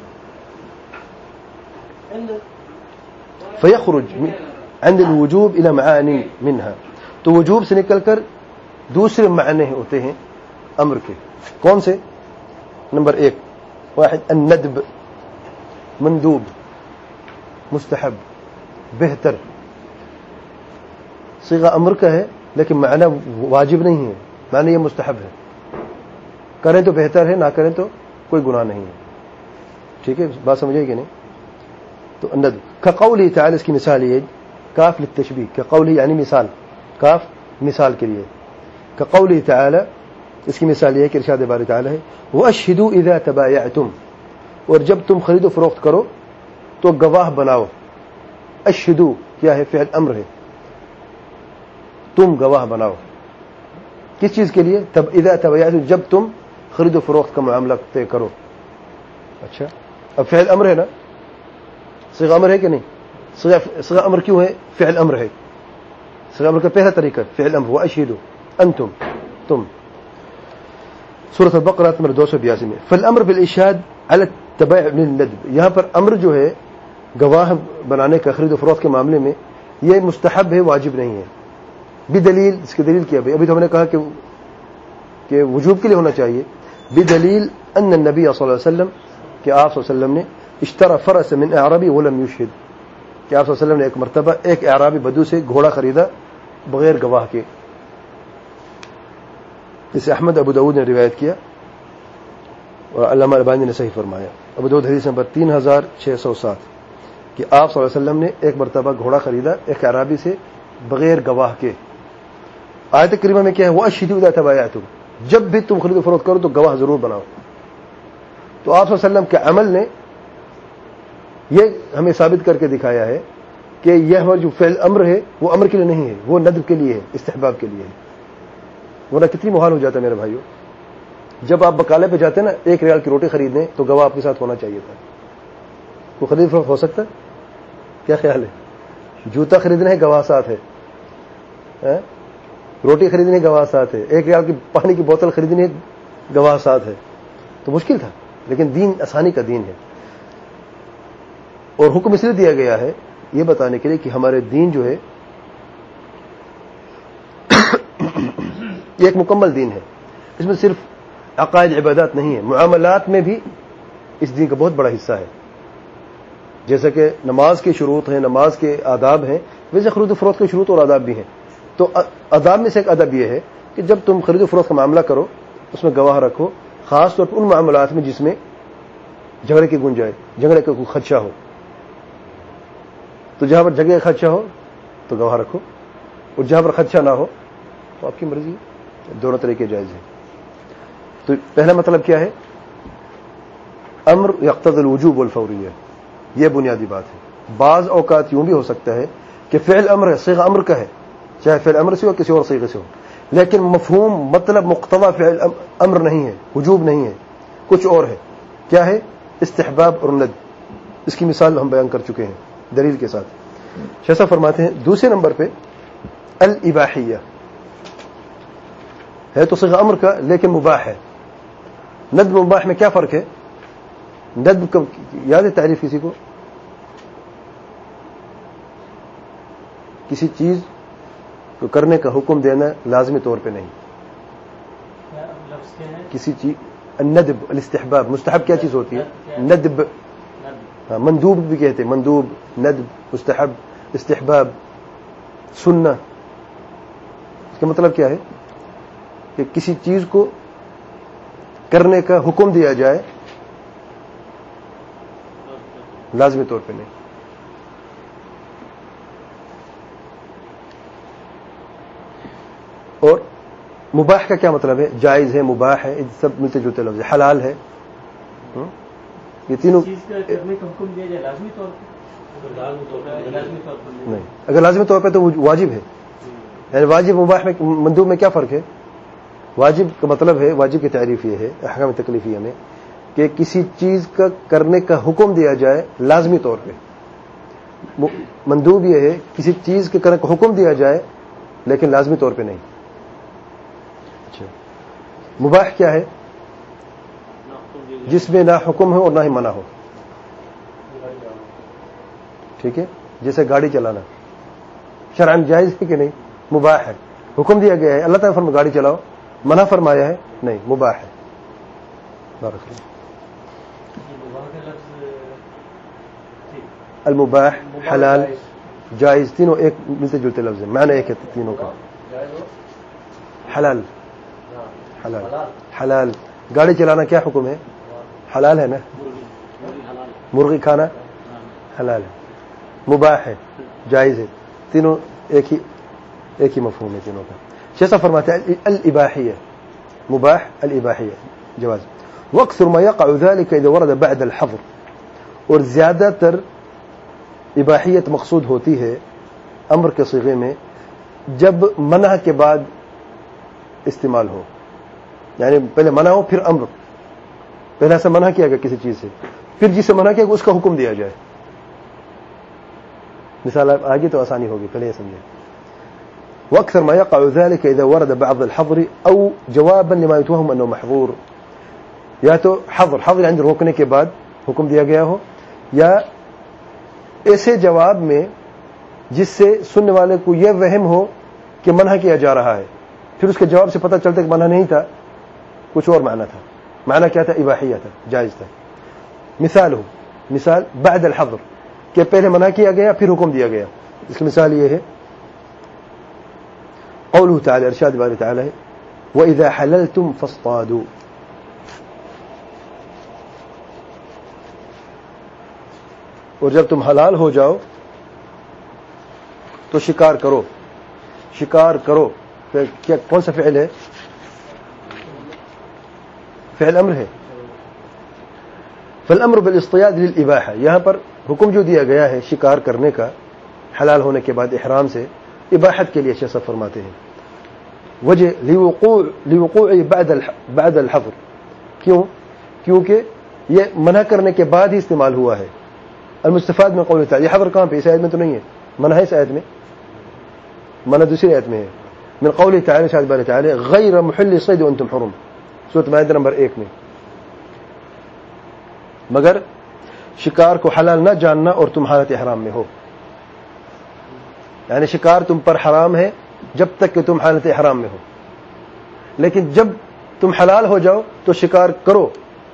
فیخرج عند الوجوب الى معانی منها، تو وجوب سے نکل کر دوسرے معنی ہوتے ہیں امر کے. کون سے؟ نمبر ایک، واحد الندب، مندوب، مستحب، بہتر. صیغہ امر کا ہے لیکن معنی واجب نہیں ہے، معنی یہ مستحب ہے، کریں تو بہتر ہے، نہ کریں تو کوئی گناہ نہیں ہے. ٹھیک ہے، بات سمجھے کہ نہیں؟ تو الندب كقوله تعالی، اس کی مثال یہ کاف للتشبیہ، كقوله یعنی مثال، کاف مثال کے لیے. كقوله تعالی، اس کی مثال یہ ہے کہ ارشاد باری تعالی ہے واشهدوا اذا تبايعتم، اور جب تم خرید و فروخت کرو تو گواہ بناؤ. اشهدوا کیا ہے؟ فعل امر ہے، تم گواہ بناؤ. کس چیز کے لیے؟ تب اذا تبايعتم، جب تم خرید و فروخت کا معاملہ طے کرو. اچھا، اب فعل امر ہے نا، صیغہ امر ہے کہ نہیں؟ صیغہ امر کیوں ہے؟ فعل امر ہے. صيغ امر کا پہلا طریقہ فعل امر واشهدوا انتم تم سورۃ البقرہ نمبر دو سو بیاسی میں فالامر بالاشهاد على التبع للندب. یہاں پر امر جو ہے گواہ بنانے کا خرید و فروخت کے معاملے میں یہ مستحب ہے, واجب نہیں ہے. بدلیل, اس کی دلیل کیا بھائی؟ ابھی تو ہم نے کہا کہ کہ وجوب کے لیے ہونا چاہیے. بدلیل ان النبی صلی اللہ علیہ وسلم کہ آپ صلی اللہ علیہ وسلم نے اشترى فرس من اعرابی ولم يشهد کہ آپ صلی اللہ علیہ وسلم نے ایک مرتبہ ایک اعرابی بدو سے گھوڑا خریدا بغیر گواہ کے. جسے احمد ابو داؤد نے روایت کیا اور علامہ البانی نے صحیح فرمایا. ابو داؤد حدیث نمبر تین ہزار چھ سو سات کہ آپ صلی اللہ علیہ وسلم نے ایک مرتبہ گھوڑا خریدا ایک اعرابی سے بغیر گواہ کے. آیت کریمہ میں کیا ہے؟ واشهدوا اذا تبايعتم, جب بھی تم خرید و فروخت کرو تو گواہ ضرور بناؤ. تو آپ صلی اللہ علیہ وسلم کے عمل نے یہ ہمیں ثابت کر کے دکھایا ہے کہ یہ جو فعل امر ہے وہ امر کے لیے نہیں ہے, وہ ندب کے لیے ہے, استحباب کے لیے ہے. ورنہ کتنی محال ہو جاتا ہے میرے بھائیوں. جب آپ بکالے پہ جاتے ہیں نا ایک ریال کی روٹی خریدنے تو گواہ آپ کے ساتھ ہونا چاہیے تھا. وہ خرید فروخت ہو سکتا ہے؟ کیا خیال ہے؟ جوتا خریدنا ہے گواہ ساتھ ہے, روٹی خریدنے گواہ ساتھ ہے, ایک ریال کی پانی کی بوتل خریدنی ہے گواہ ساتھ ہے. تو مشکل تھا, لیکن دین آسانی کا دین ہے. اور حکم اس لیے دیا گیا ہے یہ بتانے کے لیے کہ ہمارے دین جو ہے یہ ایک مکمل دین ہے. اس میں صرف عقائد عبادات نہیں ہے, معاملات میں بھی اس دین کا بہت بڑا حصہ ہے. جیسا کہ نماز کے شروط ہیں, نماز کے آداب ہیں, ویسے خرید و فروخت کے شروط اور آداب بھی ہیں. تو آداب میں سے ایک ادب یہ ہے کہ جب تم خرید و فروخت کا معاملہ کرو اس میں گواہ رکھو, خاص طور پر ان معاملات میں جس میں جھگڑے کی گنجائش, جھگڑے کا کوئی خدشہ ہو. تو جہاں پر جگہ خدشہ ہو تو گواہ رکھو, اور جہاں پر خدشہ نہ ہو تو آپ کی مرضی, دونوں طریقے جائز ہیں. تو پہلا مطلب کیا ہے؟ امر یقتضی الوجوب والفوریہ, یہ بنیادی بات ہے. بعض اوقات یوں بھی ہو سکتا ہے کہ فعل امر ہے, صیغہ امر کا ہے, چاہے فعل امر سے ہو کسی اور صیغے سے ہو, لیکن مفہوم مطلب مقتضی فعل امر نہیں ہے, وجوب نہیں ہے, کچھ اور ہے. کیا ہے؟ استحباب اور ندب. اس کی مثال ہم بیان کر چکے ہیں دلیل کے ساتھ. شیخ صاحب فرماتے ہیں دوسرے نمبر پہ الاباحیہ ہے تو صیغہ امر کا لیکن مباح ہے. ندب مباح میں کیا فرق ہے؟ ندب کا یاد ہے تعریف کسی کو؟ کسی چیز کو کرنے کا حکم دینا لازمی طور پہ نہیں. کسی چیز الندب الاستحباب, مستحب کیا چیز ہوتی ہے؟ ندب, ہاں مندوب بھی کہتے ہیں, مندوب, ندب, مستحب, استحباب, سنہ. اس کا مطلب کیا ہے کہ کسی چیز کو کرنے کا حکم دیا جائے لازمی طور پہ نہیں. اور مباح کا کیا مطلب ہے؟ جائز ہے, مباح ہے, سب ملتے جلتے لفظ ہے. حلال ہے, یہ تینوں لازمی طور نہیں. اگر لازمی طور پہ تو واجب ہے. یعنی واجب مباح میں مندوب میں کیا فرق ہے؟ واجب کا مطلب ہے, واجب کی تعریف یہ ہے احکام تکلیفیہ میں کہ کسی چیز کا کرنے کا حکم دیا جائے لازمی طور پہ. مندوب یہ ہے کسی چیز کے کرنے کا حکم دیا جائے لیکن لازمی طور پہ نہیں. اچھا, مباح کیا ہے؟ جس میں نہ حکم ہو اور نہ ہی منع ہو. ٹھیک ہے, جیسے گاڑی چلانا شرعاً جائز ہے کہ نہیں؟ مباح ہے. حکم دیا گیا ہے, اللہ تعالیٰ فرمایا گاڑی چلاؤ, منع فرمایا ہے نہیں, مباح ہے. بارک اللہ. المباح, حلال, جائز, تینوں ایک ملتے جلتے لفظ ہیں, معنی ایک ہے تینوں کا. حلال حلال حلال گاڑی چلانا کیا حکم ہے؟ حلال ہے نا. مرغی کھانا حلال ہے, مباح ہے, جائز ہے. تینوں ایک ہی ایک ہی مفہوم ہے تینوں کا. شیخ فرماتے ہیں الاباحیہ, مباح, الاباحیہ, جواز. واکثر ما يقع ذلك اذا ورد بعد الحظر, اور زیادہ تر اباحیت مقصود ہوتی ہے امر کے صیغے میں جب منع کے بعد استعمال ہو. یعنی پہلے منع ہو پھر امر, پہلے ایسا منع کیا گیا کسی چیز سے, پھر جسے منع کیا گیا اس کا حکم دیا جائے. مثال آگے تو آسانی ہوگی, پہلے یہ سمجھیں. وأكثر ما يقع ذلك إذا ورد بعض الحظر أو جوابا لما يتوهم أنه محظور. یا تو حظر حظر عند روکنے کے بعد حکم دیا گیا ہو, یا ایسے جواب میں جس سے سننے والے کو یہ وہم ہو کہ منع کیا جا رہا ہے, پھر اس کے جواب سے پتہ چلتا کہ منع نہیں تھا, کچھ اور معنی تھا. معنی کیا تھا؟ اباحیہ تھا, جائز تھا. مثال ہو مثال بعد الحظر, کہ پہلے منع کیا گیا پھر حکم دیا گیا. اس کی مثال یہ ہے قوله تعالی, ارشاد باری تعالی ہے وَإِذَا حَلَلْتُمْ فَاصْطَادُوا, اور جب تم حلال ہو جاؤ تو شکار کرو. شکار کرو کیا کون سا فعل ہے؟ فعل امر ہے. فالامر بالاصطياد للاباحه, یہاں پر حکم جو دیا گیا ہے شکار کرنے کا حلال ہونے کے بعد احرام سے, اباحت کے لیے شیخ صاحب فرماتے ہیں. وجہ لوقوع لوقوع بعد بعد الحظر, کیوں؟ کیونکہ یہ منع کرنے کے بعد ہی استعمال ہوا ہے. المستفاد من قوله تعالی, یہ حظر کہاں پہ؟ اس آیت میں تو نہیں ہے, منع ہے اس آیت میں, منع دوسری آیت میں ہے. من قوله تعالی, ارشاد باری تعالی غیر محل الصید وانتم حرم, سورۃ مائدہ نمبر ایک میں, مگر شکار کو حلال نہ جاننا اور تم حالت احرام میں ہو. یعنی شکار تم پر حرام ہے جب تک کہ تم حالت احرام میں ہو, لیکن جب تم حلال ہو جاؤ تو شکار کرو.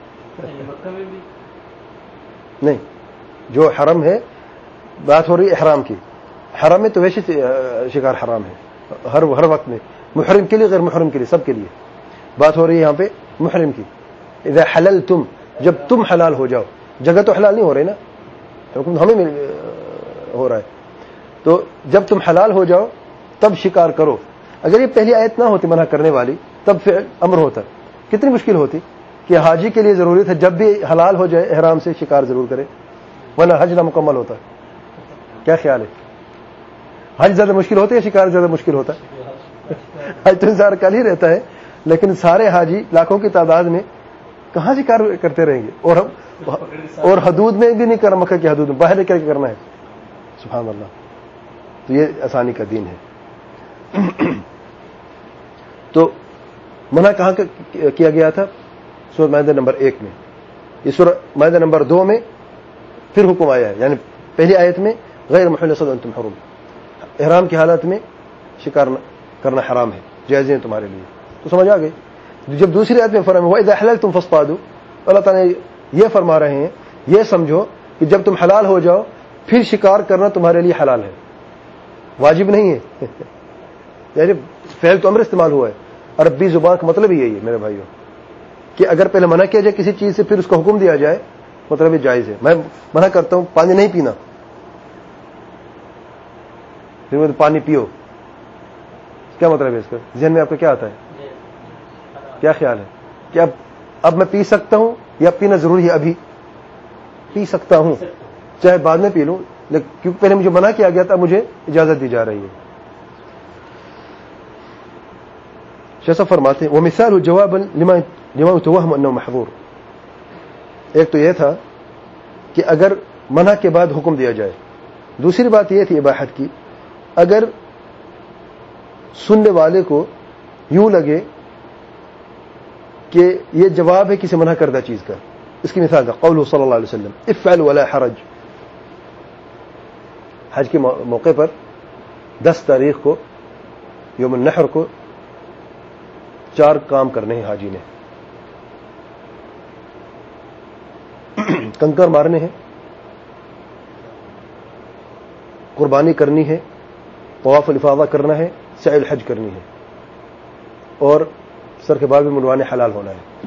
نہیں, جو حرم ہے, بات ہو رہی احرام کی. حرم میں تو ویسے شکار حرام ہے ہر ہر وقت میں, محرم کے لیے غیر محرم کے لیے سب کے لیے. بات ہو رہی ہے یہاں پہ محرم کی. اذا حللتم, جب تم حلال ہو جاؤ, جگہ تو حلال نہیں ہو رہی نا, حکم ہمیں ہو رہا ہے. تو جب تم حلال ہو جاؤ تب شکار کرو. اگر یہ پہلی آیت نہ ہوتی منع کرنے والی تب فعل امر ہوتا. کتنی مشکل ہوتی کہ حاجی کے لیے ضروری ہے جب بھی حلال ہو جائے احرام سے شکار ضرور کرے, ورنہ حج نہ مکمل ہوتا. کیا خیال ہے؟ حج زیادہ مشکل ہوتا ہے یا شکار زیادہ مشکل ہوتا ہے؟ حج تو انتظار کل ہی رہتا ہے, لیکن سارے حاجی لاکھوں کی تعداد میں کہاں شکار کرتے رہیں گے, اور اور حدود میں بھی نہیں کرنا, مکہ کی حدود میں باہر نکل کے کرنا ہے. سبحان اللہ. تو یہ آسانی کا دین ہے. تو منع کہاں کیا گیا تھا؟ سورۃ مائدہ نمبر ایک میں. یہ سورۃ مائدہ نمبر دو میں پھر حکم آیا ہے, یعنی پہلی آیت میں غیر محل الصید وانتم حرم, احرام کی حالت میں شکار کرنا حرام ہے, جائز ہے تمہارے لیے. تو سمجھ آ گئی. جب دوسری آیت میں فرمایا وَإِذَا حَلَلْتُمْ فَاصْطَادُوا, اللہ تعالیٰ یہ فرما رہے ہیں یہ سمجھو کہ جب تم حلال ہو جاؤ پھر شکار کرنا تمہارے لیے حلال ہے, واجب نہیں ہے. یعنی فعل تو امر استعمال ہوا ہے. عربی زبان کا مطلب ہی یہی ہے میرے بھائیوں, کہ اگر پہلے منع کیا جائے کسی چیز سے پھر اس کو حکم دیا جائے, مطلب یہ جائز ہے. میں منع کرتا ہوں پانی نہیں پینا, پھر میں پانی پیو, کیا مطلب ہے اس کا؟ ذہن میں آپ کا کیا آتا ہے؟ کیا خیال ہے کہ اب اب میں پی سکتا ہوں یا پینا ضروری ہے؟ ابھی پی سکتا ہوں, چاہے بعد میں پی لوں, لیکن کیونکہ پہلے مجھے منع کیا گیا تھا, مجھے اجازت دی جا رہی ہے. شیخ فرماتے ہیں ومثال جوابا لما لما يتوهم انه محظور. ایک تو یہ تھا کہ اگر منع کے بعد حکم دیا جائے. دوسری بات یہ تھی اباحت کی, اگر سننے والے کو یوں لگے کہ یہ جواب ہے کسی منع کردہ چیز کا. اس کی مثال تھا قوله صلی اللہ علیہ وسلم افعل ولا حرج. حج کے موقع پر دس تاریخ کو یوم النحر کو چار کام کرنے ہیں حاجی نے. کنکر مارنے ہیں, قربانی کرنی ہے, طواف الافاضہ کرنا ہے, سعی الحج کرنی ہے, اور سر کے بال میں منڈوانے حلال ہونا ہے.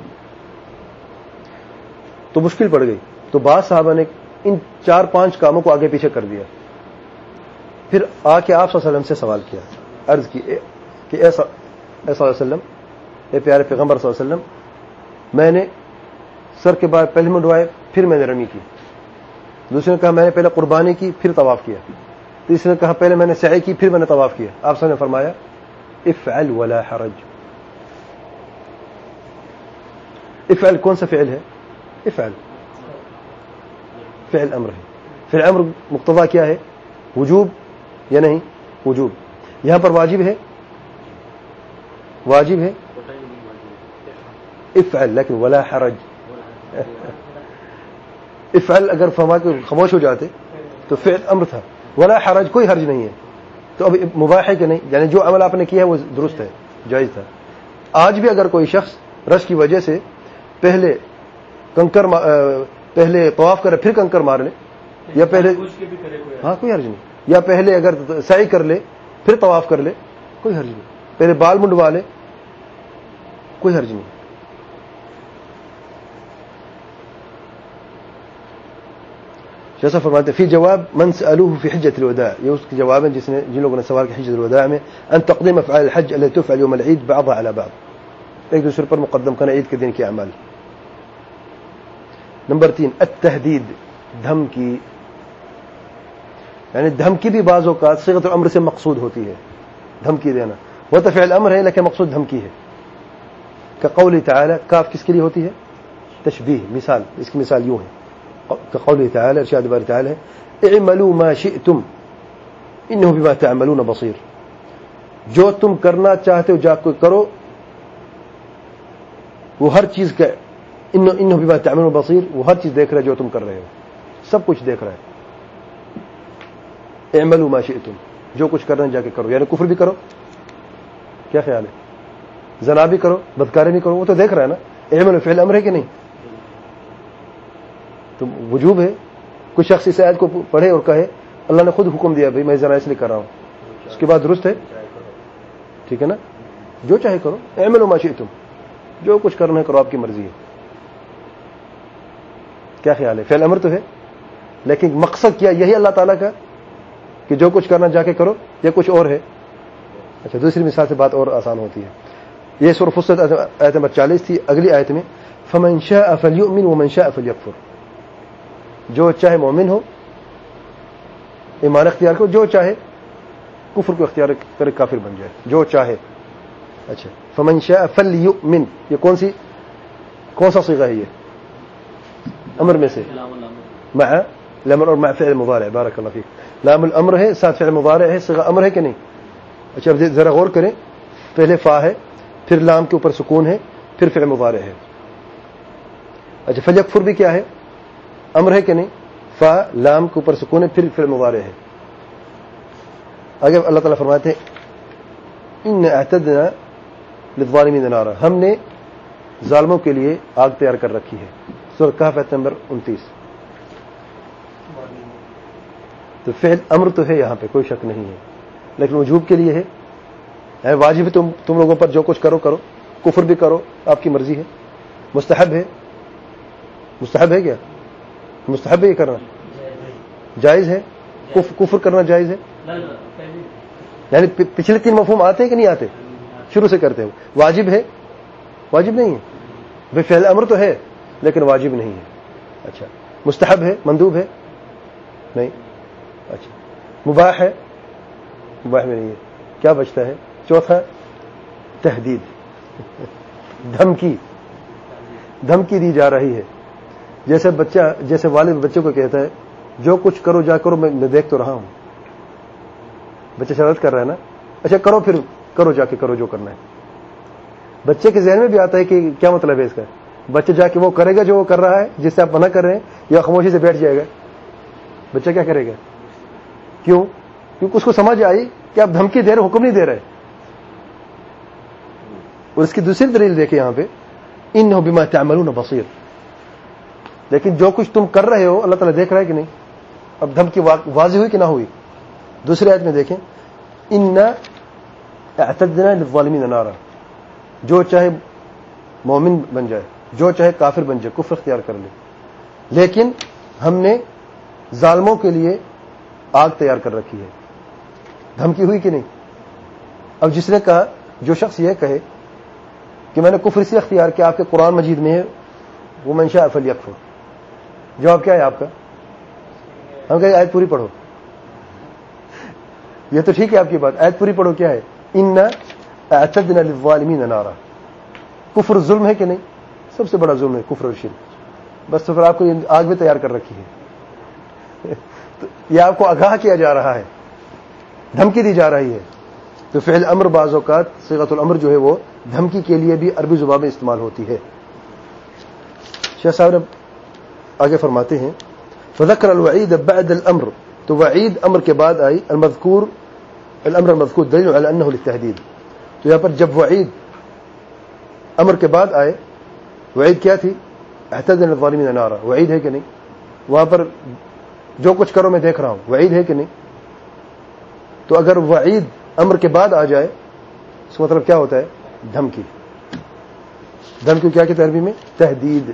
تو مشکل پڑ گئی. تو بعض صحابہ نے ان چار پانچ کاموں کو آگے پیچھے کر دیا. پھر آ کے آپ صلی اللہ علیہ وسلم سے سوال کیا, عرض کی کہ اے صلی اللہ علیہ وسلم, اے پیارے پیغمبر صلی اللہ علیہ وسلم, میں نے سر کے بال پہلے منڈوائے پھر میں نے رمی کی. دوسرے نے کہا میں نے پہلے قربانی کی پھر طواف کیا. تیسرے نے کہا پہلے میں نے سعی کی پھر میں نے طواف کیا. آپ صلی اللہ علیہ وسلم نے فرمایا افعل ولا حرج. افعل کون سا فعل ہے؟ افعل فعل امر ہے. فعل امر مقتضا کیا ہے؟ وجوب یا نہیں؟ وجوب. یہاں پر واجب ہے واجب ہے افعل لیکن ولا حرج. افعل اگر فرما کے خاموش ہو جاتے تو فعل امر تھا. ولا حرج کوئی حرج نہیں ہے. تو اب مباح ہے کہ نہیں؟ یعنی جو عمل آپ نے کیا ہے وہ درست ہے جائز تھا. آج بھی اگر کوئی شخص رش کی وجہ سے پہلے کنکر پہلے طواف کرے پھر کنکر مار لے یا پہلے ہاں کوئی حرج نہیں. یا پہلے اگر سعی کر لے پھر طواف کر لے کوئی حرج نہیں. پہلے بال منڈوا لے کوئی حرج نہیں. جیسا فرماتے فی جواب من سألوه فی حجۃ الوداع، یہ اس کے جواب ہے جس نے جن لوگوں نے سوال کیا حجۃ الوداع میں ان تقدیم افعال الحج التي تفعل يوم العيد بعضها على بعض، ایک دوسرے پر مقدم کرنا عید کے دن کے اعمال. نمبر تین التہدید، دھمکی. یعنی دھمکی بھی بعض اوقات صيغۃ الامر سے مقصود ہوتی ہے. دھمکی دینا وہ تو فعل امر ہے لیکن مقصود دھمکی ہے. كقوله تعالی، کاف کس کے لیے ہوتی ہے؟ تشبیہ، مثال. اس کی مثال یوں ہے كقوله تعالى، ارشاد باری تعالی ہے اعملوا ما شئتم انه بما تعملون بصير، جو تم کرنا چاہتے ہو جا کے کرو، وہ ہر چیز کا انه بما تعملون بصير، وہ ہر چیز دیکھ رہا ہے جو تم کر رہے ہو، سب کچھ دیکھ رہا ہے. اعملوا ما شئتم، جو کچھ کرنا جا کے کرو. یعنی کفر بھی کرو، کیا خیال ہے؟ زنا بھی کرو، بدکاری بھی کرو، وہ تو دیکھ رہا ہے نا. اعملوا فعل امر ہے کہ نہیں؟ تو وجوب ہے. کچھ شخص اس آیت کو پڑھے اور کہے اللہ نے خود حکم دیا بھائی میں زنا اس لیے کر رہا ہوں، اس کے بعد درست ہے؟ ٹھیک ہے نا. جو چاہے کرو، اعملوا ما شئتم، جو کچھ کرنا ہے کرو، آپ کی مرضی ہے. کیا خیال ہے؟ فعل امر تو ہے لیکن مقصد کیا یہی اللہ تعالیٰ کا کہ جو کچھ کرنا جا کے کرو، یا کچھ اور ہے؟ اچھا دوسری مثال سے بات اور آسان ہوتی ہے. یہ سورہ فصلت آیت نمبر چالیس تھی. اگلی آیت میں فمن شاء فلیؤمن ومن شاء فلیکفر، جو چاہے مومن ہو ایمان اختیار کرو، جو چاہے کفر کو اختیار کرے کافر بن جائے، جو چاہے. اچھا فمن شاء فلیؤمن، یہ کون سی کون سا صیغہ ہے؟ یہ امر میں سے مع الامر اور مع فعل مضارع. بارک اللہ فیک. لام الامر ہے، ساتھ فعل مضارع ہے، صیغہ امر ہے کہ نہیں؟ اچھا اب ذرا غور کریں، پہلے فا ہے، پھر لام کے اوپر سکون ہے، پھر فعل مضارع ہے. اچھا فلیکفر بھی کیا ہے؟ امر ہے کہ نہیں؟ فا لام کے اوپر سکون ہے، پھر فعل مضارع ہے. اگر اللہ تعالیٰ فرماتے ہیں ان اعتدنا للظالمین نارا، ہم نے ظالموں کے لیے آگ تیار کر رکھی ہے. سورہ کہف آیت نمبر انتیس. تو فعل امر تو ہے یہاں پہ، کوئی شک نہیں ہے، لیکن وجوب کے لیے ہے. واجب ہے تم تم لوگوں پر جو کچھ کرو کرو، کفر بھی کرو، آپ کی مرضی ہے. مستحب ہے، مستحب ہے کیا؟ مستحب ہے یہ کرنا، جائز ہے. کفر کرنا جائز ہے. یعنی پچھلے تین مفہوم آتے ہیں کہ نہیں آتے؟ شروع سے کرتے ہو. واجب ہے، واجب نہیں ہے. بھائی فعل امر تو ہے لیکن واجب نہیں ہے. اچھا مستحب ہے، مندوب ہے نہیں. اچھا مباح ہے، مباح میں نہیں ہے. کیا بچتا ہے؟ چوتھا تہدید، دھمکی. دھمکی دی جا رہی ہے. جیسے بچہ جیسے والد بچے کو کہتا ہے جو کچھ کرو جا کرو، میں دیکھ تو رہا ہوں. بچہ شرارت کر رہا ہے نا، اچھا کرو پھر کرو جا کے کرو جو کرنا ہے. بچے کے ذہن میں بھی آتا ہے کہ کیا مطلب ہے اس کا. بچہ جا کے وہ کرے گا جو وہ کر رہا ہے جس سے آپ منع کر رہے ہیں، یا خاموشی سے بیٹھ جائے گا؟ بچہ کیا کرے گا؟ کیوں؟ کیونکہ اس کو سمجھ آئی کہ آپ دھمکی دے رہے، حکم نہیں دے رہے. اور اس کی دوسری دلیل دیکھیں یہاں پہ انہ بما تعملون بصیر. لیکن جو کچھ تم کر رہے ہو اللہ تعالیٰ دیکھ رہا ہے کہ نہیں؟ اب دھمکی واضح ہوئی کہ نہ ہوئی؟ دوسری آیت میں دیکھیں انا اعتدنا للظالمین نارا، جو چاہے مومن بن جائے، جو چاہے کافر بن جائے، کفر اختیار کر لے، لیکن ہم نے ظالموں کے لیے آگ تیار کر رکھی ہے. دھمکی ہوئی کہ نہیں؟ اب جس نے کہا، جو شخص یہ کہے کہ میں نے کفر اس لیے اختیار کیا آپ کے قرآن مجید میں ہے وہ من شاء فلیکفر، جواب کیا ہے آپ کا؟ ہم کہیں آیت پوری پڑھو. یہ تو ٹھیک ہے آپ کی بات، آیت پوری پڑھو. کیا ہے؟ انا اعتدنا للظالمین نارا. کفر ظلم ہے کہ نہیں؟ سب سے بڑا ظلم ہے کفر اور شرک. بس تو پھر آپ کو آگ بھی تیار کر رکھی ہے. یہ آپ کو آگاہ کیا جا رہا ہے، دھمکی دی جا رہی ہے. تو فعل امر بعض اوقات صیغۃ الامر جو ہے وہ دھمکی کے لیے بھی عربی زبان میں استعمال ہوتی ہے. شیخ صاحب نے آگے فرماتے ہیں فذکر الوعید بعد الامر، تو وعید امر کے بعد آئی، المذکور الامر المذکور دلیل علی انہ للتحدید. تو یہاں پر جب وعید امر کے بعد آئے، وعید کیا تھی؟ اعتدنا للظالمین نارا، وعید ہے کہ نہیں؟ وہاں پر جو کچھ کرو میں دیکھ رہا ہوں، وعید ہے کہ نہیں؟ تو اگر وعید امر کے بعد آ جائے اس کا مطلب کیا ہوتا ہے؟ دھمکی. دھمکی کیا کہتے ہیں عربی میں؟ تحدید.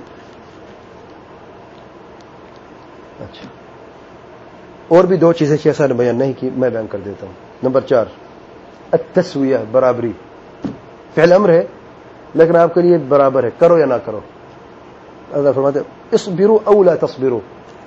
اچھا، اور بھی دو چیزیں شیخ صاحب نے بیان نہیں کی، میں بیان کر دیتا ہوں. نمبر چار، التسویہ، برابری. فعل امر ہے لیکن آپ کے لیے برابر ہے، کرو یا نہ کرو. اللہ فرماتے ہیں اصبروا او لا تصبروا،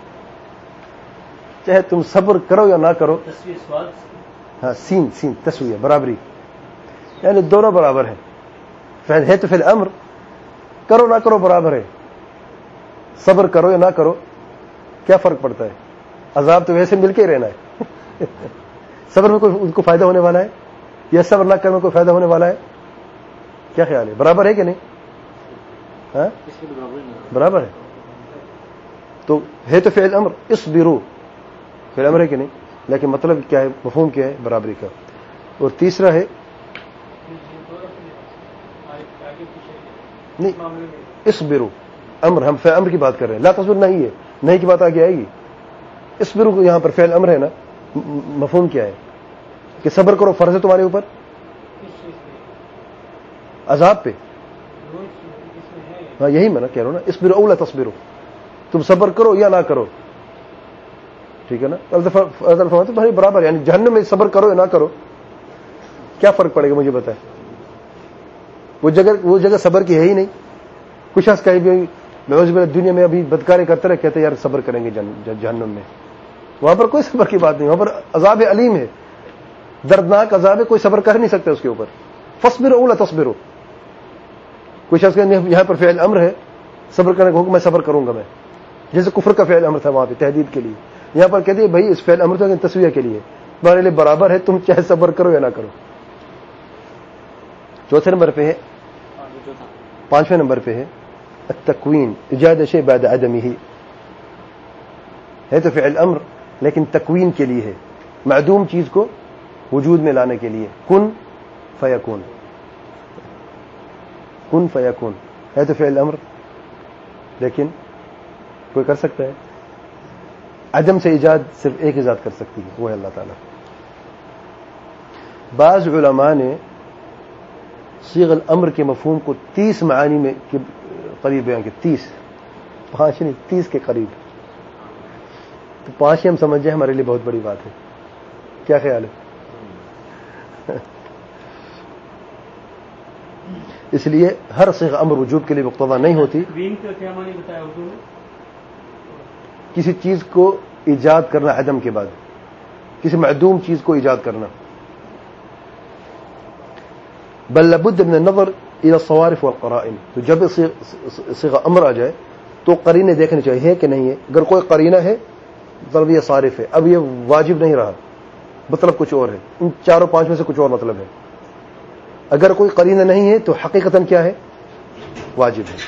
چاہے تم صبر کرو یا نہ کرو. ہاں، سین سین تسویہ، برابری، یعنی دونوں برابر ہیں. فعل ہے تو فعل امر، کرو نہ کرو برابر ہے. صبر کرو یا نہ کرو کیا فرق پڑتا ہے؟ عذاب تو ویسے مل کے ہی رہنا ہے. صبر میں کوئی ان کو فائدہ ہونے والا ہے یا صبر نہ کرنے میں کوئی فائدہ ہونے والا ہے؟ کیا خیال ہے؟ برابر ہے کہ نہیں؟ ہاں برابر ہے. تو ہے تو فعل امر، اصبروا فعل امر ہے کہ نہیں، لیکن مطلب کیا ہے، مفہوم کیا ہے؟ برابری کا. اور تیسرا ہے نہیں، اصبروا امر، ہم فعل امر کی بات کر رہے ہیں، لا تصبر نہیں ہے، نہیں کی بات آگے آئے گی. اصبروا کو یہاں پر فعل امر ہے نا، مفہوم کیا ہے؟ کہ صبر کرو، فرض ہے تمہارے اوپر عذاب پہ. ہاں یہی میں نا کہہ رہا ہوں نا، اصبروا او لا تصبروا، تم صبر کرو یا نہ کرو. ٹھیک ہے نا؟ فرماتے بھائی برابر، یعنی جہنم میں صبر کرو یا نہ کرو کیا فرق پڑے گا مجھے بتائیں. وہ جگہ وہ جگہ صبر کی ہے ہی نہیں. کچھ شخص کہیں بھی دنیا میں ابھی بدکاریں کرتے رہے، کہتے یار صبر کریں گے جہنم میں. وہاں پر کوئی صبر کی بات نہیں، وہاں پر عذاب علیم ہے، دردناک عذاب ہے، کوئی صبر کر نہیں سکتا اس کے اوپر. فاصبروا او لا تصبروا. کوئی شخص کہ یہاں پر فعل امر ہے، صبر کرنے کو حکم، میں صبر کروں گا میں، جیسے کفر کا فعل امر تھا وہاں پہ تحدید کے لیے. یہاں پر کہتے ہیں بھائی اس فعل امر تو تسویہ کے لیے، تمہارے لیے برابر ہے، تم چاہے صبر کرو یا نہ کرو. چوتھے نمبر پہ ہے، پانچویں نمبر پہ ہے التکوین، ایجاد شیء بعد عدمہ. ہے تو فعل امر لیکن تکوین کے لیے ہے، معدوم چیز کو وجود میں لانے کے لیے. کن فیکون، کن فیکون ہے تو فعل امر لیکن کوئی کر سکتا ہے؟ عدم سے ایجاد صرف ایک ایجاد کر سکتی ہے، وہ ہے اللہ تعالیٰ. بعض علماء نے صیغ الامر کے مفہوم کو تیس معانی میں کے قریب بیان کیا، تیس، پانچ نہیں تیس کے قریب. تو پانچ ہی ہم سمجھ جائیں ہمارے لیے بہت بڑی بات ہے. کیا خیال ہے؟ اس لیے ہر صیغہ امر وجوب کے لیے مقتضا نہیں ہوتی. کیا معنی بتایا اردو میں؟ کسی چیز کو ایجاد کرنا عدم کے بعد، کسی معدوم چیز کو ایجاد کرنا. بل لابد من النظر الى الصوارف والقرائن. تو جب صيغہ امر آ جائے تو قرینے دیکھنے چاہیے کہ نہیں ہے. اگر کوئی قرینہ ہے مطلب یہ صارف ہے، اب یہ واجب نہیں رہا، مطلب کچھ اور ہے. ان چاروں پانچ میں سے کچھ اور مطلب ہے. اگر کوئی قرینہ نہیں ہے تو حقیقتاً کیا ہے؟ واجب ہے.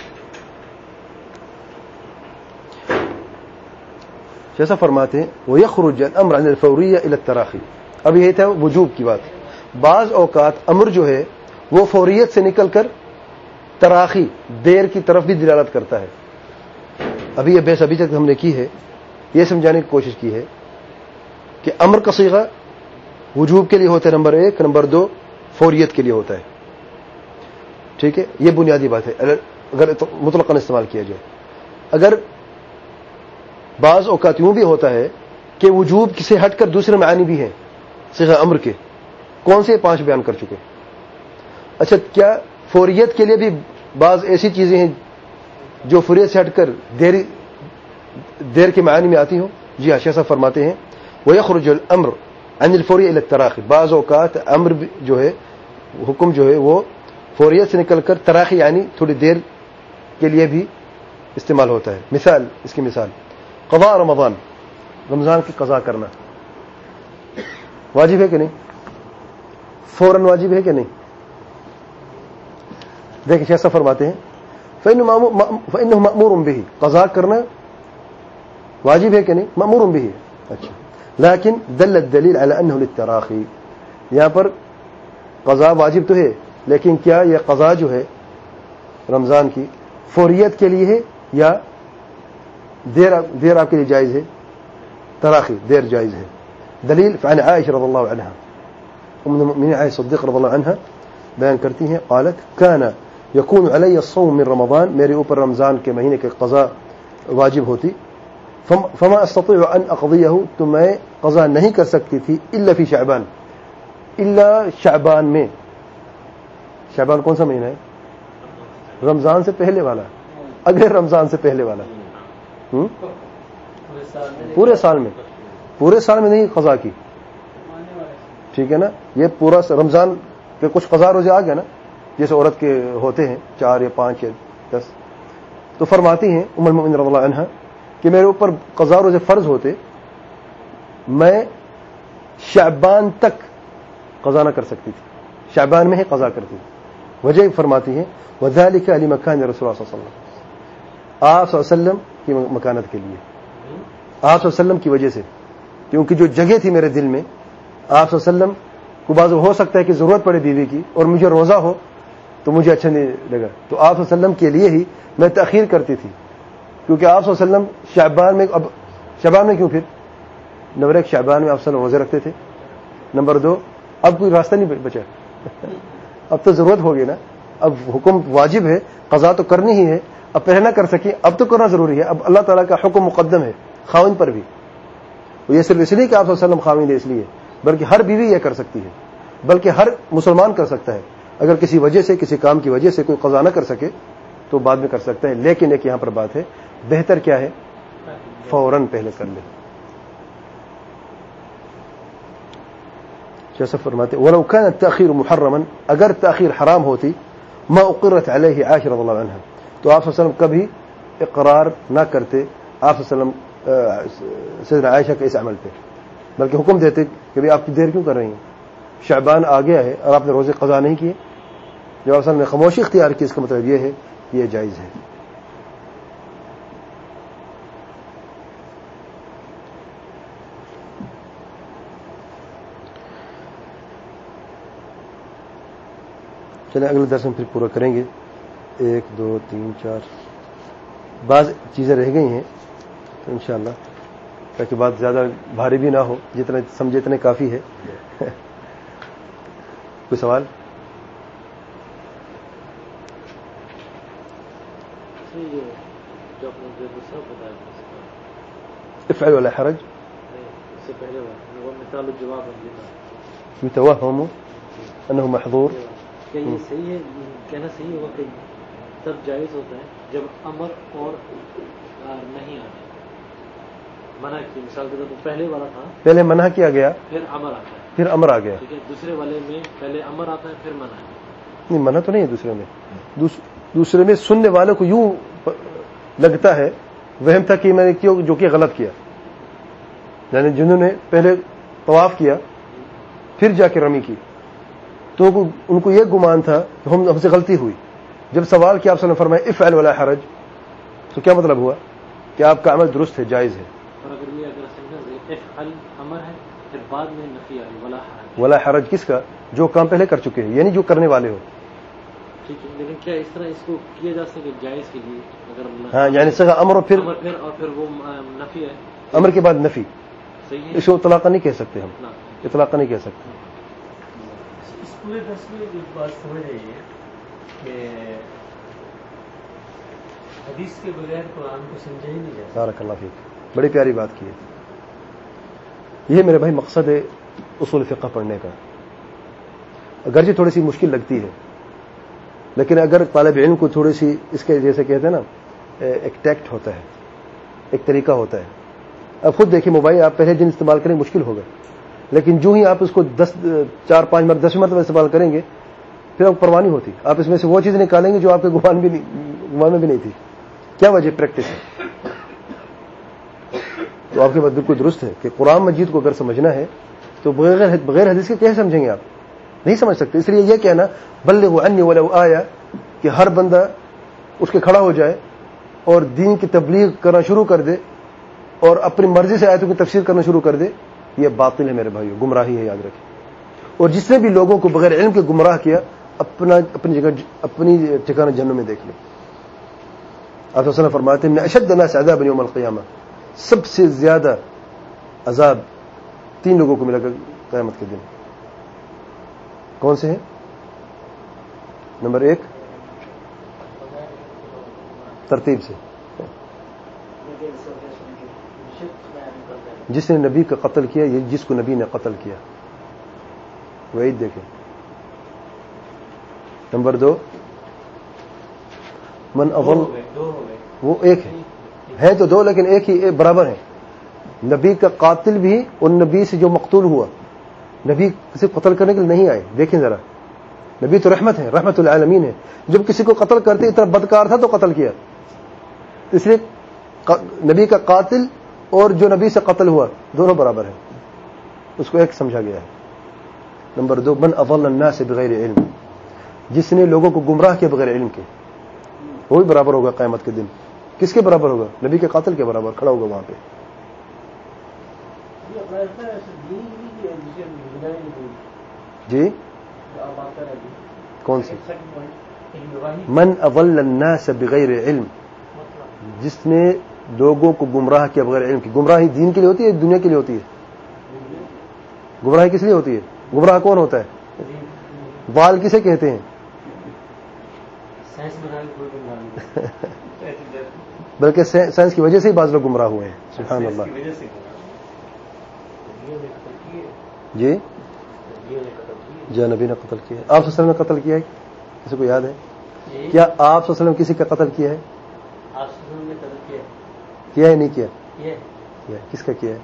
جیسا فرماتے ہیں وَيَخْرُجَ الْأَمْرُ عَنِ الْفَوْرِيَّةِ إِلَى التَّرَاخِي. اب یہ تھا وجوب کی بات. بعض اوقات امر جو ہے وہ فوریت سے نکل کر تراخی، دیر کی طرف بھی دلالت کرتا ہے. ابھی یہ بحث ابھی تک ہم نے کی ہے، یہ سمجھانے کی کوشش کی ہے کہ امر کا صیغہ وجوب کے لیے ہوتا ہے نمبر ایک، نمبر دو فوریت کے لیے ہوتا ہے. ٹھیک ہے، یہ بنیادی بات ہے اگر مطلقاً استعمال کیا جائے. اگر بعض اوقات یوں بھی ہوتا ہے کہ وجوب سے ہٹ کر دوسرے معانی بھی ہیں صیغہ امر کے. کون سے پانچ بیان کر چکے. اچھا، کیا فوریت کے لیے بھی بعض ایسی چیزیں ہیں جو فوریت سے ہٹ کر دیر دیر کے معانی میں آتی ہوں؟ جی ہاں، شیخ صاحب فرماتے ہیں وَيَخْرُجُ الْأَمْرُ عَنِ الْفَوْرِيَّةِ إِلَى التَّرَاخِي. بعض اوقات امر جو ہے، حکم جو ہے وہ فوریت سے نکل کر تراخی یعنی تھوڑی دیر کے لیے بھی استعمال ہوتا ہے. مثال، اس کی مثال قضاء رمضان، رمضان کی قضا کرنا واجب ہے کہ نہیں؟ فوراً واجب ہے کہ نہیں؟ دیکھیں کیسا فرماتے ہیں فَإِنَّهُ مَأْمُورٌ بِهِ، قضا کرنا واجب ہے کہ نہیں؟ مأمور به. اچھا، لیکن دل الدلیل علی انه للتراخی، یہاں پر قضا واجب تو ہے لیکن کیا یہ قضا جو ہے رمضان کی فوریت کے لیے ہے یا دیر دیر آپ کے لیے جائز ہے؟ تراخی دیر جائز ہے. دلیل فعن عائشہ رضی اللہ عنہا، ام المؤمنین عائشہ صدیقہ رضی اللہ عنہا بیان کرتی ہیں قالت کان یکون علی الصوم من رمضان، میرے اوپر رمضان کے مہینے کے قضا واجب ہوتی، فما استطيع ان اقضيه، تو میں قضا نہیں کر سکتی تھی الا فی شعبان، الا شعبان میں. شعبان کون سا مہینہ ہے؟ رمضان سے پہلے والا، اگلے رمضان سے پہلے والا. پورے سال میں پورے سال میں نہیں قضا کی، ٹھیک ہے نا. یہ پورا رمضان کے کچھ قضا روزے آ گیا نا، جیسے عورت کے ہوتے ہیں چار یا پانچ یا دس. تو فرماتی ہیں ام المؤمنین رضی اللہ عنہا کہ میرے اوپر قضا روزے فرض ہوتے، میں شعبان تک قضا نہ کر سکتی تھی، شعبان میں ہی قضا کرتی تھی. وجہ فرماتی ہیں وذالک لمکان رسول اللہ صلی اللہ علیہ وسلم، آپ صلی اللہ علیہ وسلم کی مکانت کے لیے، آپ صلی اللہ علیہ وسلم کی وجہ سے، کیونکہ جو جگہ تھی میرے دل میں، آپ صلی اللہ علیہ وسلم کو بعض ہو سکتا ہے کہ ضرورت پڑے بیوی کی اور مجھے روزہ ہو تو مجھے اچھا نہیں لگا، تو آپ صلی اللہ علیہ وسلم کے لیے ہی میں تاخیر کرتی تھی، کیونکہ آپ صلی اللہ علیہ وسلم شعبان میں، اب شعبان میں کیوں پھر؟ نمبر ایک شعبان میں آپ صلی اللہ علیہ وسلم روزے رکھتے تھے، نمبر دو اب کوئی راستہ نہیں بچا اب تو ضرورت ہوگی نا، اب حکم واجب ہے، قضا تو کرنی ہی ہے، اب پہلے نہ کر سکی اب تو کرنا ضروری ہے. اب اللہ تعالیٰ کا حکم مقدم ہے خاوند پر بھی، یہ صرف اس لیے کہ آپ صلی اللہ علیہ وسلم خاوند ہے اس لیے، بلکہ ہر بیوی یہ کر سکتی ہے، بلکہ ہر مسلمان کر سکتا ہے. اگر کسی وجہ سے کسی کام کی وجہ سے کوئی قضا نہ کر سکے تو بعد میں کر سکتا ہے. لیکن ایک یہاں پر بات ہے، بہتر کیا ہے؟ فوراً پہلے کر لے. جیسا فرماتے ولو كان التأخير محرما، اگر تاخیر حرام ہوتی، ما اقرت علیہ عائشہ رضی اللہ عنہا، تو آپ صلی اللہ علیہ وسلم کبھی اقرار نہ کرتے آپ صلی اللہ علیہ وسلم سیدنا عائشہ کے اس عمل پہ، بلکہ حکم دیتے کہ بھئی آپ کی دیر کیوں کر رہی ہیں، شعبان آ گیا ہے اور آپ نے روزے قضا نہیں کیے. جب آپ صلی اللہ علیہ وسلم نے خاموشی اختیار کی، اس کا مطلب یہ ہے یہ جائز ہے. چلیں اگلے درس میں پھر پورا کریں گے. ایک دو تین چار بعض چیزیں رہ گئی ہیں تو انشاءاللہ، تاکہ بات زیادہ بھاری بھی نہ ہو، جتنا سمجھے اتنے کافی ہے. کوئی سوال؟ افعل ولا حرج، اس سے پہلے وہ مثال الجواب يتوهم انه محظور. کیا یہ صحیح ہے، کہنا صحیح ہوگا کہ تب جائز ہوتا ہے جب امر اور نہیں آتا؟ منع کی مثال کے طور پر پہلے والا تھا، پہلے منع کیا گیا پھر امر آتا ہے، پھر امر آ گیا. ٹھیک ہے. دوسرے والے میں پہلے امر آتا ہے پھر منع ہے. نہیں، منع تو نہیں ہے دوسرے میں. دوسرے میں سننے والوں کو یوں لگتا ہے، وہم تھا کہ میں نے جو کہ غلط کیا، یعنی جنہوں نے پہلے طواف کیا پھر جا کے رمی کی، تو ان کو یہ گمان تھا کہ ہم ہم سے غلطی ہوئی. جب سوال کیا آپ صلی اللہ علیہ وسلم فرمایا افعل ولا حرج، تو کیا مطلب ہوا کہ آپ کا عمل درست ہے، جائز ہے. اور اگر یہ اگر سمجھا افعل امر ہے پھر بعد میں نفی آئی ولا حرج، ولا حرج کس کا؟ جو کام پہلے کر چکے ہیں، یعنی جو کرنے والے ہو. ٹھیک ہے. لیکن کیا اس طرح اس کو کیا جا سکے جائز کے لیے؟ اگر ہاں، یعنی سگا امر اور پھر امر پھر اور پھر وہ نفی ہے، امر کے بعد نفی، صحیح ہے. اس کو اطلاق نہیں کہہ سکتے، ہم اطلاق نہیں کہہ سکتے. اس پورے درس میں ایک بات سمجھ آئیے کہ حدیث کے بغیر قرآن کو سمجھا ہی نہیں جاتا. بارک اللہ فیک، بڑی پیاری بات کی ہے. یہ میرے بھائی مقصد ہے اصول فقہ پڑھنے کا. اگرچہ تھوڑی سی مشکل لگتی ہے، لیکن اگر طالب علم کو تھوڑی سی اس کے جیسے کہتے ہیں نا ایک ٹیکٹ ہوتا ہے، ایک طریقہ ہوتا ہے. اب خود دیکھیں موبائل آپ پہلے دن استعمال کریں مشکل ہوگا، لیکن جو ہی آپ اس کو دس چار پانچ مرتبہ دس مرتبہ استعمال کریں گے پھر آپ پرواہ نہیں ہوتی. آپ اس میں سے وہ چیز نکالیں گے جو آپ کے گمان بھی نہیں گمان میں بھی نہیں تھی. کیا وجہ؟ پریکٹس ہے. تو آپ کے بات بالکل درست ہے کہ قرآن مجید کو اگر سمجھنا ہے تو بغیر بغیر حدیث کے کیسے سمجھیں گے آپ؟ نہیں سمجھ سکتے. اس لیے یہ کہنا بلغوا عنی ولو آیا کہ ہر بندہ اس کے کھڑا ہو جائے اور دین کی تبلیغ کرنا شروع کر دے اور اپنی مرضی سے آیتوں کی تفسیر کرنا شروع کر دے, یہ باطل ہے میرے بھائیو, گمراہی ہے, یاد رکھیں. اور جس نے بھی لوگوں کو بغیر علم کے گمراہ کیا اپنا اپنی جگہ اپنی ٹھکانہ جہنم میں دیکھ لیں. آپ صلی اللہ فرماتے ہیں اشد الناس عذابا یوم القیامہ, سب سے زیادہ عذاب تین لوگوں کو ملے گا قیامت کے دن. کون سے ہیں؟ نمبر ایک, ترتیب سے, جس نے نبی کا قتل کیا, یہ جس کو نبی نے قتل کیا, وعید دیکھیں. نمبر دو من اضل, وہ ایک ہے, ہے تو دو لیکن ایک ہی ایک برابر ہے. نبی کا قاتل بھی اور نبی سے جو مقتول ہوا, نبی کسی کو قتل کرنے کے لیے نہیں آئے. دیکھیں ذرا, نبی تو رحمت ہے, رحمت العالمین ہے. جب کسی کو قتل کرتے اتنا بدکار تھا تو قتل کیا. اس لیے نبی کا قاتل اور جو نبی سے قتل ہوا دونوں برابر ہیں, اس کو ایک سمجھا گیا ہے. نمبر دو من اضل الناس بغیر علم, جس نے لوگوں کو گمراہ کیا بغیر علم کے, وہ بھی برابر ہوگا قیامت کے دن. کس کے برابر ہوگا؟ نبی کے قاتل کے برابر کھڑا ہوگا وہاں پہ. جی کون سی؟ من اضل الناس بغیر علم, جس نے لوگوں کو گمراہ کیا بغیر علم کی. گمراہی دین کے لیے ہوتی ہے, دنیا کے لیے ہوتی ہے؟ گمراہی کس لیے ہوتی ہے؟ گمراہ کون ہوتا ہے؟ بال کسے کہتے ہیں؟ بلکہ سائنس کی وجہ سے ہی بعض لوگ گمراہ ہوئے ہیں. سبحان اللہ. جی جی نبی نے قتل کیا. آپ صلی اللہ علیہ وسلم نے قتل کیا ہے؟ کسی کو یاد ہے کیا آپ صلی اللہ علیہ وسلم کسی کا قتل کیا ہے؟ کیا ہے نہیں کیا؟ کیا. کس کا کیا ہے؟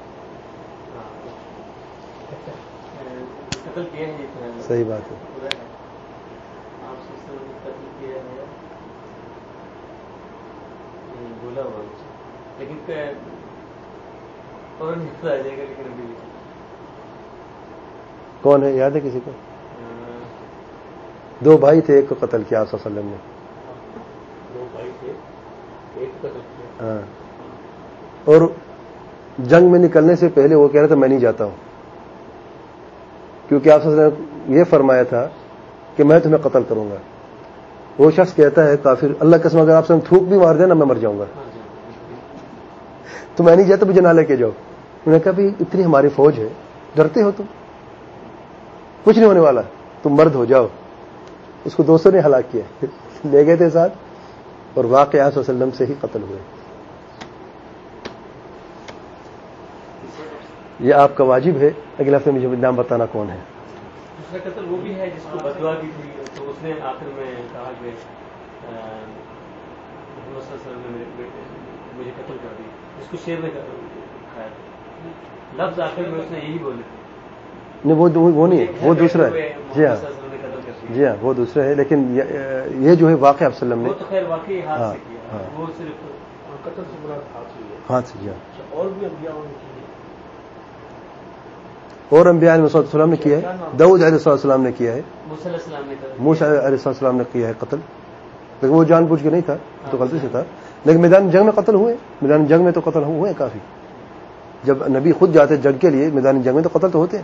صحیح بات ہے. کون ہے یاد ہے کسی کو؟ دو بھائی تھے, ایک کو قتل کیا آپ صلی اللہ علیہ وسلم نے. دو بھائی تھے, ایک کو قتل کیا. ہاں, اور جنگ میں نکلنے سے پہلے وہ کہہ رہا تھا میں نہیں جاتا ہوں, کیونکہ آپ صلی اللہ علیہ وسلم نے یہ فرمایا تھا کہ میں تمہیں قتل کروں گا. وہ شخص کہتا ہے کافر, اللہ قسم اگر آپ سے تھوک بھی مار دینا میں مر جاؤں گا, تو میں نہیں جاتا, مجھے نہ لے کے جاؤ. انہوں نے کہا بھائی اتنی ہماری فوج ہے, ڈرتے ہو تم, کچھ نہیں ہونے والا, تم مرد ہو جاؤ. اس کو دوستوں نے ہلاک کیا, لے گئے تھے ساتھ, اور واقعہ آپ صلی اللہ علیہ وسلم سے ہی قتل ہوئے. یہ آپ کا واجب ہے, اگلے ہفتے مجھے نام بتانا کون ہے. دوسرا قتل وہ بھی ہے جس کو بددعا کی تھی, تو اس نے آخر میں کہا کہ محمد صلی اللہ علیہ وسلم نے مجھے قتل کر دی. اس کو شیر نے کھایا تھا, لفظ آخر میں اس نے یہی بولے. نہیں وہ وہ نہیں, وہ دوسرا ہے. جی ہاں جی ہاں وہ دوسرا ہے, لیکن یہ جو ہے واقعہ آپ صلی اللہ علیہ وسلم نے, وہ تو خیر واقعی ہاتھ سے کیا, وہ صرف قتل سے مراد ہاتھ سے کیا. ہاتھ سے کیا. اور بھی انبیاء نے کی, اور انبیاء علیہ السلام نے کیا ہے. داؤد علیہ السلام نے کیا ہے, موسیٰ علیہ السلام نے موسیٰ علیہ السلام نے کیا ہے قتل, لیکن وہ جان بوجھ کے نہیں تھا, تو غلطی سے تھا. لیکن میدان جنگ میں قتل ہوئے, میدان جنگ میں تو قتل ہوئے کافی. جب نبی خود جاتے جنگ کے لیے میدان جنگ میں تو قتل تو ہوتے ہیں.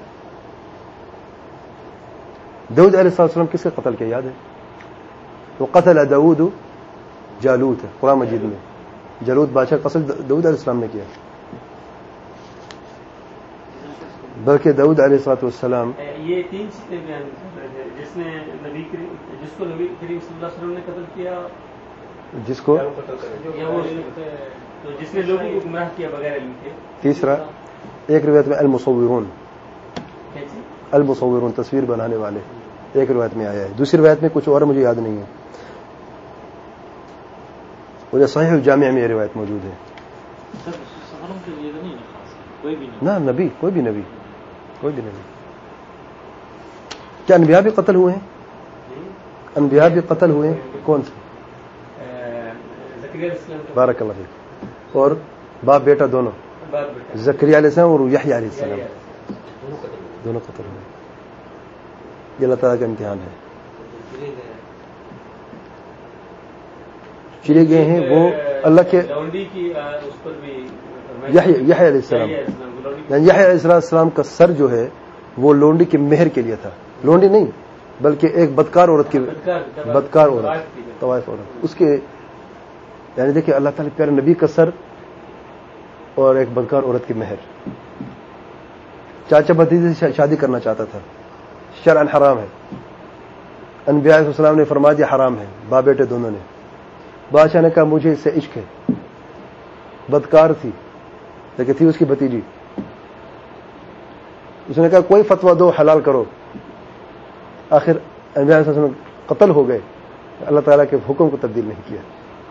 داؤد علیہ السلام کس کا قتل کیا یاد ہے؟ وہ قتل داؤد جالوت ہے قرآن مجید میں. جالوت بادشاہ قتل داؤد علیہ السلام نے کیا, بلکہ داؤد علیہ الصلوۃ والسلام یہ تین چیزیں بیان کر رہے تھے, جس نے نبی کریم جس کو نبی کریم صلی اللہ علیہ وسلم نے قتل کیا, جس کو تو جس نے لوگوں کو گمراہ کیا بغیر علم کے. تیسرا ایک روایت میں المصورون, المصورون تصویر بنانے والے, ایک روایت میں آیا ہے. دوسری روایت میں کچھ اور مجھے یاد نہیں ہے, مجھے صحیح الجامع میں یہ روایت موجود ہے. نہ نبی, کوئی بھی نبی, کوئی بھی نبی. کیا انبیاء بھی قتل ہوئے ہیں؟ انبیاء بھی قتل ہوئے ہیں. کون سے؟ بارک اللہ فیک. اور باپ بیٹا دونوں, زکریا علیہ السلام اور یحییٰ علیہ السلام, دونوں قتل ہوئے. یہ اللہ تعالیٰ کا امتحان ہے. چلے گئے ہیں وہ اللہ کے یحییٰ علیہ السلام. یحییٰ علیہ السلام کا سر جو ہے وہ لونڈی کے مہر کے لیے تھا. لونڈی نہیں بلکہ ایک بدکار عورت کی بدکار عورت طوائف عورت اس کے یعنی دیکھیں اللہ تعالیٰ پیارے نبی کا سر اور ایک بدکار عورت کی مہر. چاچا بھتیجے سے شادی کرنا چاہتا تھا, شرعاً حرام ہے. انبیاء علیہ السلام نے فرما دیا حرام ہے, باپ بیٹے دونوں نے. بادشاہ نے کہا مجھے اس سے عشق ہے. بدکار تھی لیکن تھی اس کی بھتیجی. اس نے کہا کوئی فتویٰ دو, حلال کرو. آخر انبیاء علیہ السلام قتل ہو گئے, اللہ تعالیٰ کے حکم کو تبدیل نہیں کیا.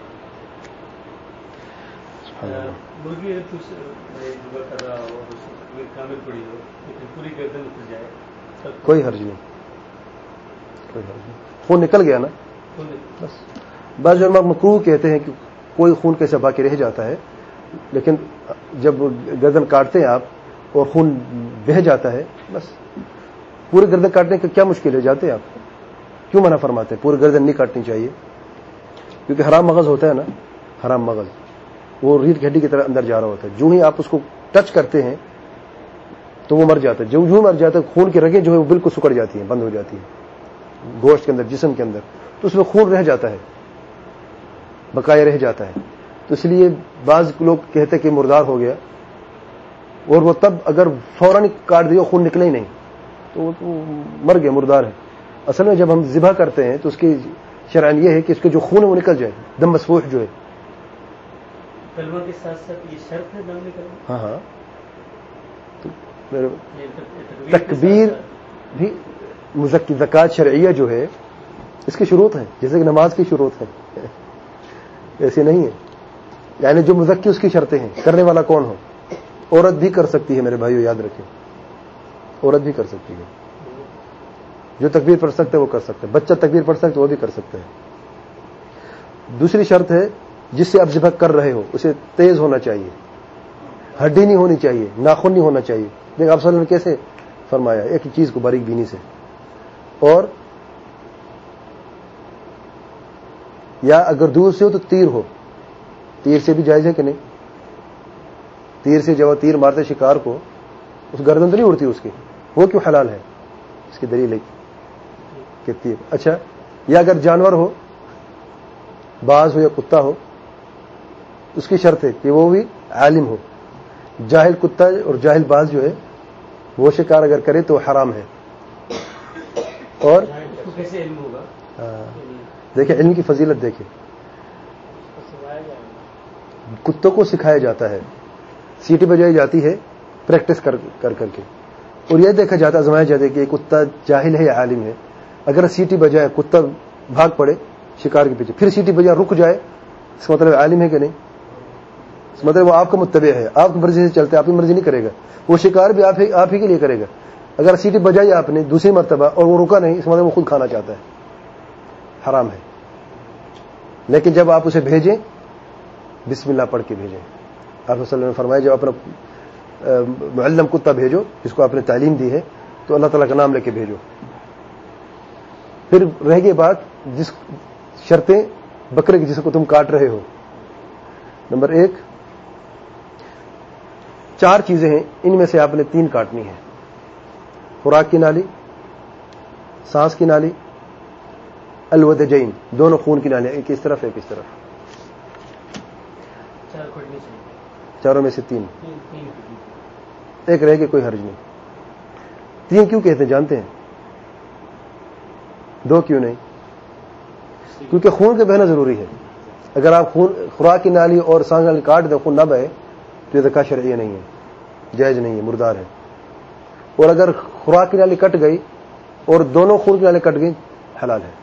کوئی حرج نہیں, کوئی حرج نہیں. خون نکل گیا نا بس. بعض علماء مکروہ کہتے ہیں کہ کوئی خون کیسے باقی رہ جاتا ہے, لیکن جب گردن کاٹتے ہیں آپ اور خون بہہ جاتا ہے بس. پورے گردن کاٹنے کا کیا مشکل ہے, جاتے ہیں آپ, کیوں منع فرماتے ہیں؟ پورے گردن نہیں کاٹنی چاہیے کیونکہ حرام مغز ہوتا ہے نا, حرام مغز وہ ریڑھ کی ہڈی کی طرح اندر جا رہا ہوتا ہے. جو ہی آپ اس کو ٹچ کرتے ہیں تو وہ مر جاتا ہے. جو جو مر جاتا ہے خون کی رگیں جو ہے وہ بالکل سکڑ جاتی ہیں, بند ہو جاتی ہیں گوشت کے اندر, جسم کے اندر, تو اس میں خون رہ جاتا ہے, بقایا رہ جاتا ہے. تو اس لیے بعض لوگ کہتے کہ مردار ہو گیا, اور وہ تب اگر فوراً کاٹ دیا خون نکلے ہی نہیں تو وہ مر گیا, مردار ہے. اصل میں جب ہم ذبح کرتے ہیں تو اس کی شرعاً یہ ہے کہ اس کے جو خون ہے وہ نکل جائے, دم مسفوح جو ہے. کلمہ کے ساتھ ساتھ یہ شرط ہے دم نکلنا. ہاں ہاں, تکبیر بھی مزکی زکوٰۃ شرعیہ جو ہے اس کی شروط ہیں, جیسے کہ نماز کی شروط ہے, ایسے نہیں ہے. یعنی جو مزکی اس کی شرطیں ہیں. کرنے والا کون ہو؟ عورت بھی کر سکتی ہے میرے بھائیو, یاد رکھیں, عورت بھی کر سکتی ہے. جو تکبیر پڑھ سکتے وہ کر سکتے, بچہ تکبیر پڑھ سکتے وہ بھی کر سکتے ہیں. دوسری شرط ہے جس سے آپ ذبح کر رہے ہو اسے تیز ہونا چاہیے, ہڈی نہیں ہونی چاہیے, ناخن نہیں ہونا چاہیے. دیکھ آپ صلی اللہ علیہ وسلم نے کیسے فرمایا ایک ہی چیز کو باریک بینی سے. اور یا اگر دور سے ہو تو تیر ہو, تیر سے بھی جائز ہے کہ نہیں؟ تیر سے جب تیر مارتے شکار کو اس گردن تو نہیں اڑتی اس کی, وہ کیوں حلال ہے؟ اس کی دلیل ہے کہ تیر. اچھا, یا اگر جانور ہو, باز ہو یا کتا ہو, اس کی شرط ہے کہ وہ بھی عالم ہو. جاہل کتا اور جاہل باز جو ہے وہ شکار اگر کرے تو حرام ہے. اور کیسے علم ہوگا؟ دیکھیں علم کی فضیلت دیکھیں, کتوں کو سکھایا جاتا ہے, سیٹی بجائی جاتی ہے پریکٹس کر کر کر کے, اور یہ دیکھا جاتا ہے, آزمایا جاتا ہے کہ یہ کتا جاہل ہے یا عالم ہے. اگر سیٹی بجائے کتا بھاگ پڑے شکار کے پیچھے, پھر سیٹی بجائے رک جائے, اس کا مطلب عالم ہے کہ نہیں؟ اس مطلب وہ آپ کا متبع ہے, آپ کی مرضی سے چلتے, آپ کی مرضی نہیں کرے گا. وہ شکار بھی آپ ہی آپ ہی کے لیے کرے گا. اگر سیٹی بجائی آپ نے دوسری مرتبہ اور وہ رکا نہیں, اس مطلب وہ خود کھانا چاہتا ہے, حرام ہے. لیکن جب آپ اسے بھیجیں بسم اللہ پڑھ کے بھیجیں. آپ صلی اللہ علیہ وسلم نے فرمایا جب اپنا معلم کتا بھیجو جس کو آپ نے تعلیم دی ہے تو اللہ تعالیٰ کا نام لے کے بھیجو. پھر رہ گئی بات جس شرطیں بکرے کی جس کو تم کاٹ رہے ہو. نمبر ایک, چار چیزیں ہیں, ان میں سے آپ نے تین کاٹنی ہیں. خوراک کی نالی, سانس کی نالی, الودجین, دونوں خون کی نالی, ایک اس طرف ایک اس طرف. چاروں میں سے تین, ایک رہ کے کوئی حرج نہیں. تین کیوں کہتے ہیں جانتے ہیں؟ دو کیوں نہیں؟ کیونکہ خون کے بہنا ضروری ہے. اگر آپ خون خوراک کی نالی اور سانس نالی کاٹ دیں, خون نہ بہے تو یہ زکوٰۃ شرعیہ نہیں ہے, جائز نہیں ہے, مردار ہے. اور اگر خوراک کی نالی کٹ گئی اور دونوں خون کی نالی کٹ گئی حلال ہے.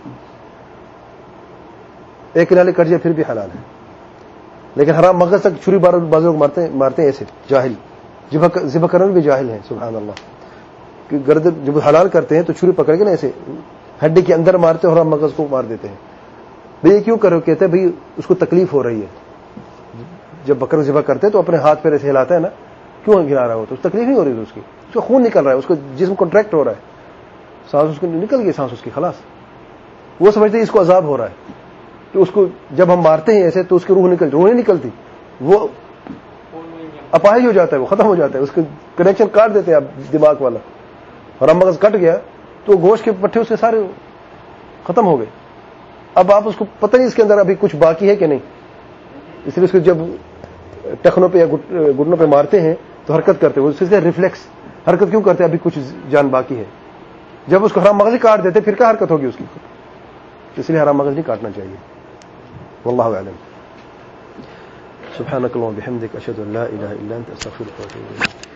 ایک کی نالی کٹ جائے پھر بھی حلال ہے. لیکن حرام مغز تک چھری بار باز لوگ مارتے مارتے ہیں ایسے, جاہل, ذبح کرنے میں بھی جاہل ہیں, سبحان اللہ. کہ گرد جب حلال کرتے ہیں تو چھری پکڑ کے نا ایسے ہڈی کے اندر مارتے ہیں, حرام مغز کو مار دیتے ہیں. بھئی یہ کیوں کرو؟ کہتے ہیں بھئی اس کو تکلیف ہو رہی ہے. جب بکرا ذبح کرتے ہیں تو اپنے ہاتھ پیر ایسے ہلاتا ہے نا, کیوں گرا رہا ہو؟ تو تکلیف نہیں ہو رہی ہے, اس کی اس کا خون نکل رہا ہے, اس کا جسم کنٹریکٹ ہو رہا ہے. سانس اس کو نکل گئی، سانس اس کی خلاص. وہ سمجھتے ہیں اس کو عذاب ہو رہا ہے، تو اس کو جب ہم مارتے ہیں ایسے تو اس کی روح نکل روح نہیں نکلتی، وہ اپاہج ہو جاتا ہے، وہ ختم ہو جاتا ہے، اس کے کنیکشن کاٹ دیتے ہیں آپ دماغ والا، اور اب مغز کٹ گیا تو گوشت کے پٹھے اس کے سارے ختم ہو گئے. اب آپ اس کو پتہ نہیں اس کے اندر ابھی کچھ باقی ہے کہ نہیں، اس لیے اس کو جب ٹخنوں پہ یا گھٹنوں پہ مارتے ہیں تو حرکت کرتے ہیں، وہ اس سے ریفلیکس حرکت کیوں کرتے ہیں؟ ابھی کچھ جان باقی ہے. جب اس کو حرام مغز کاٹ دیتے پھر کیا حرکت ہوگی اس کی؟ اس لیے حرام مغز نہیں کاٹنا چاہیے. واللہ اعلم. سبحانك اللهم وبحمدك اشهد ان لا اله الا انت استغفرك واتوب اليك.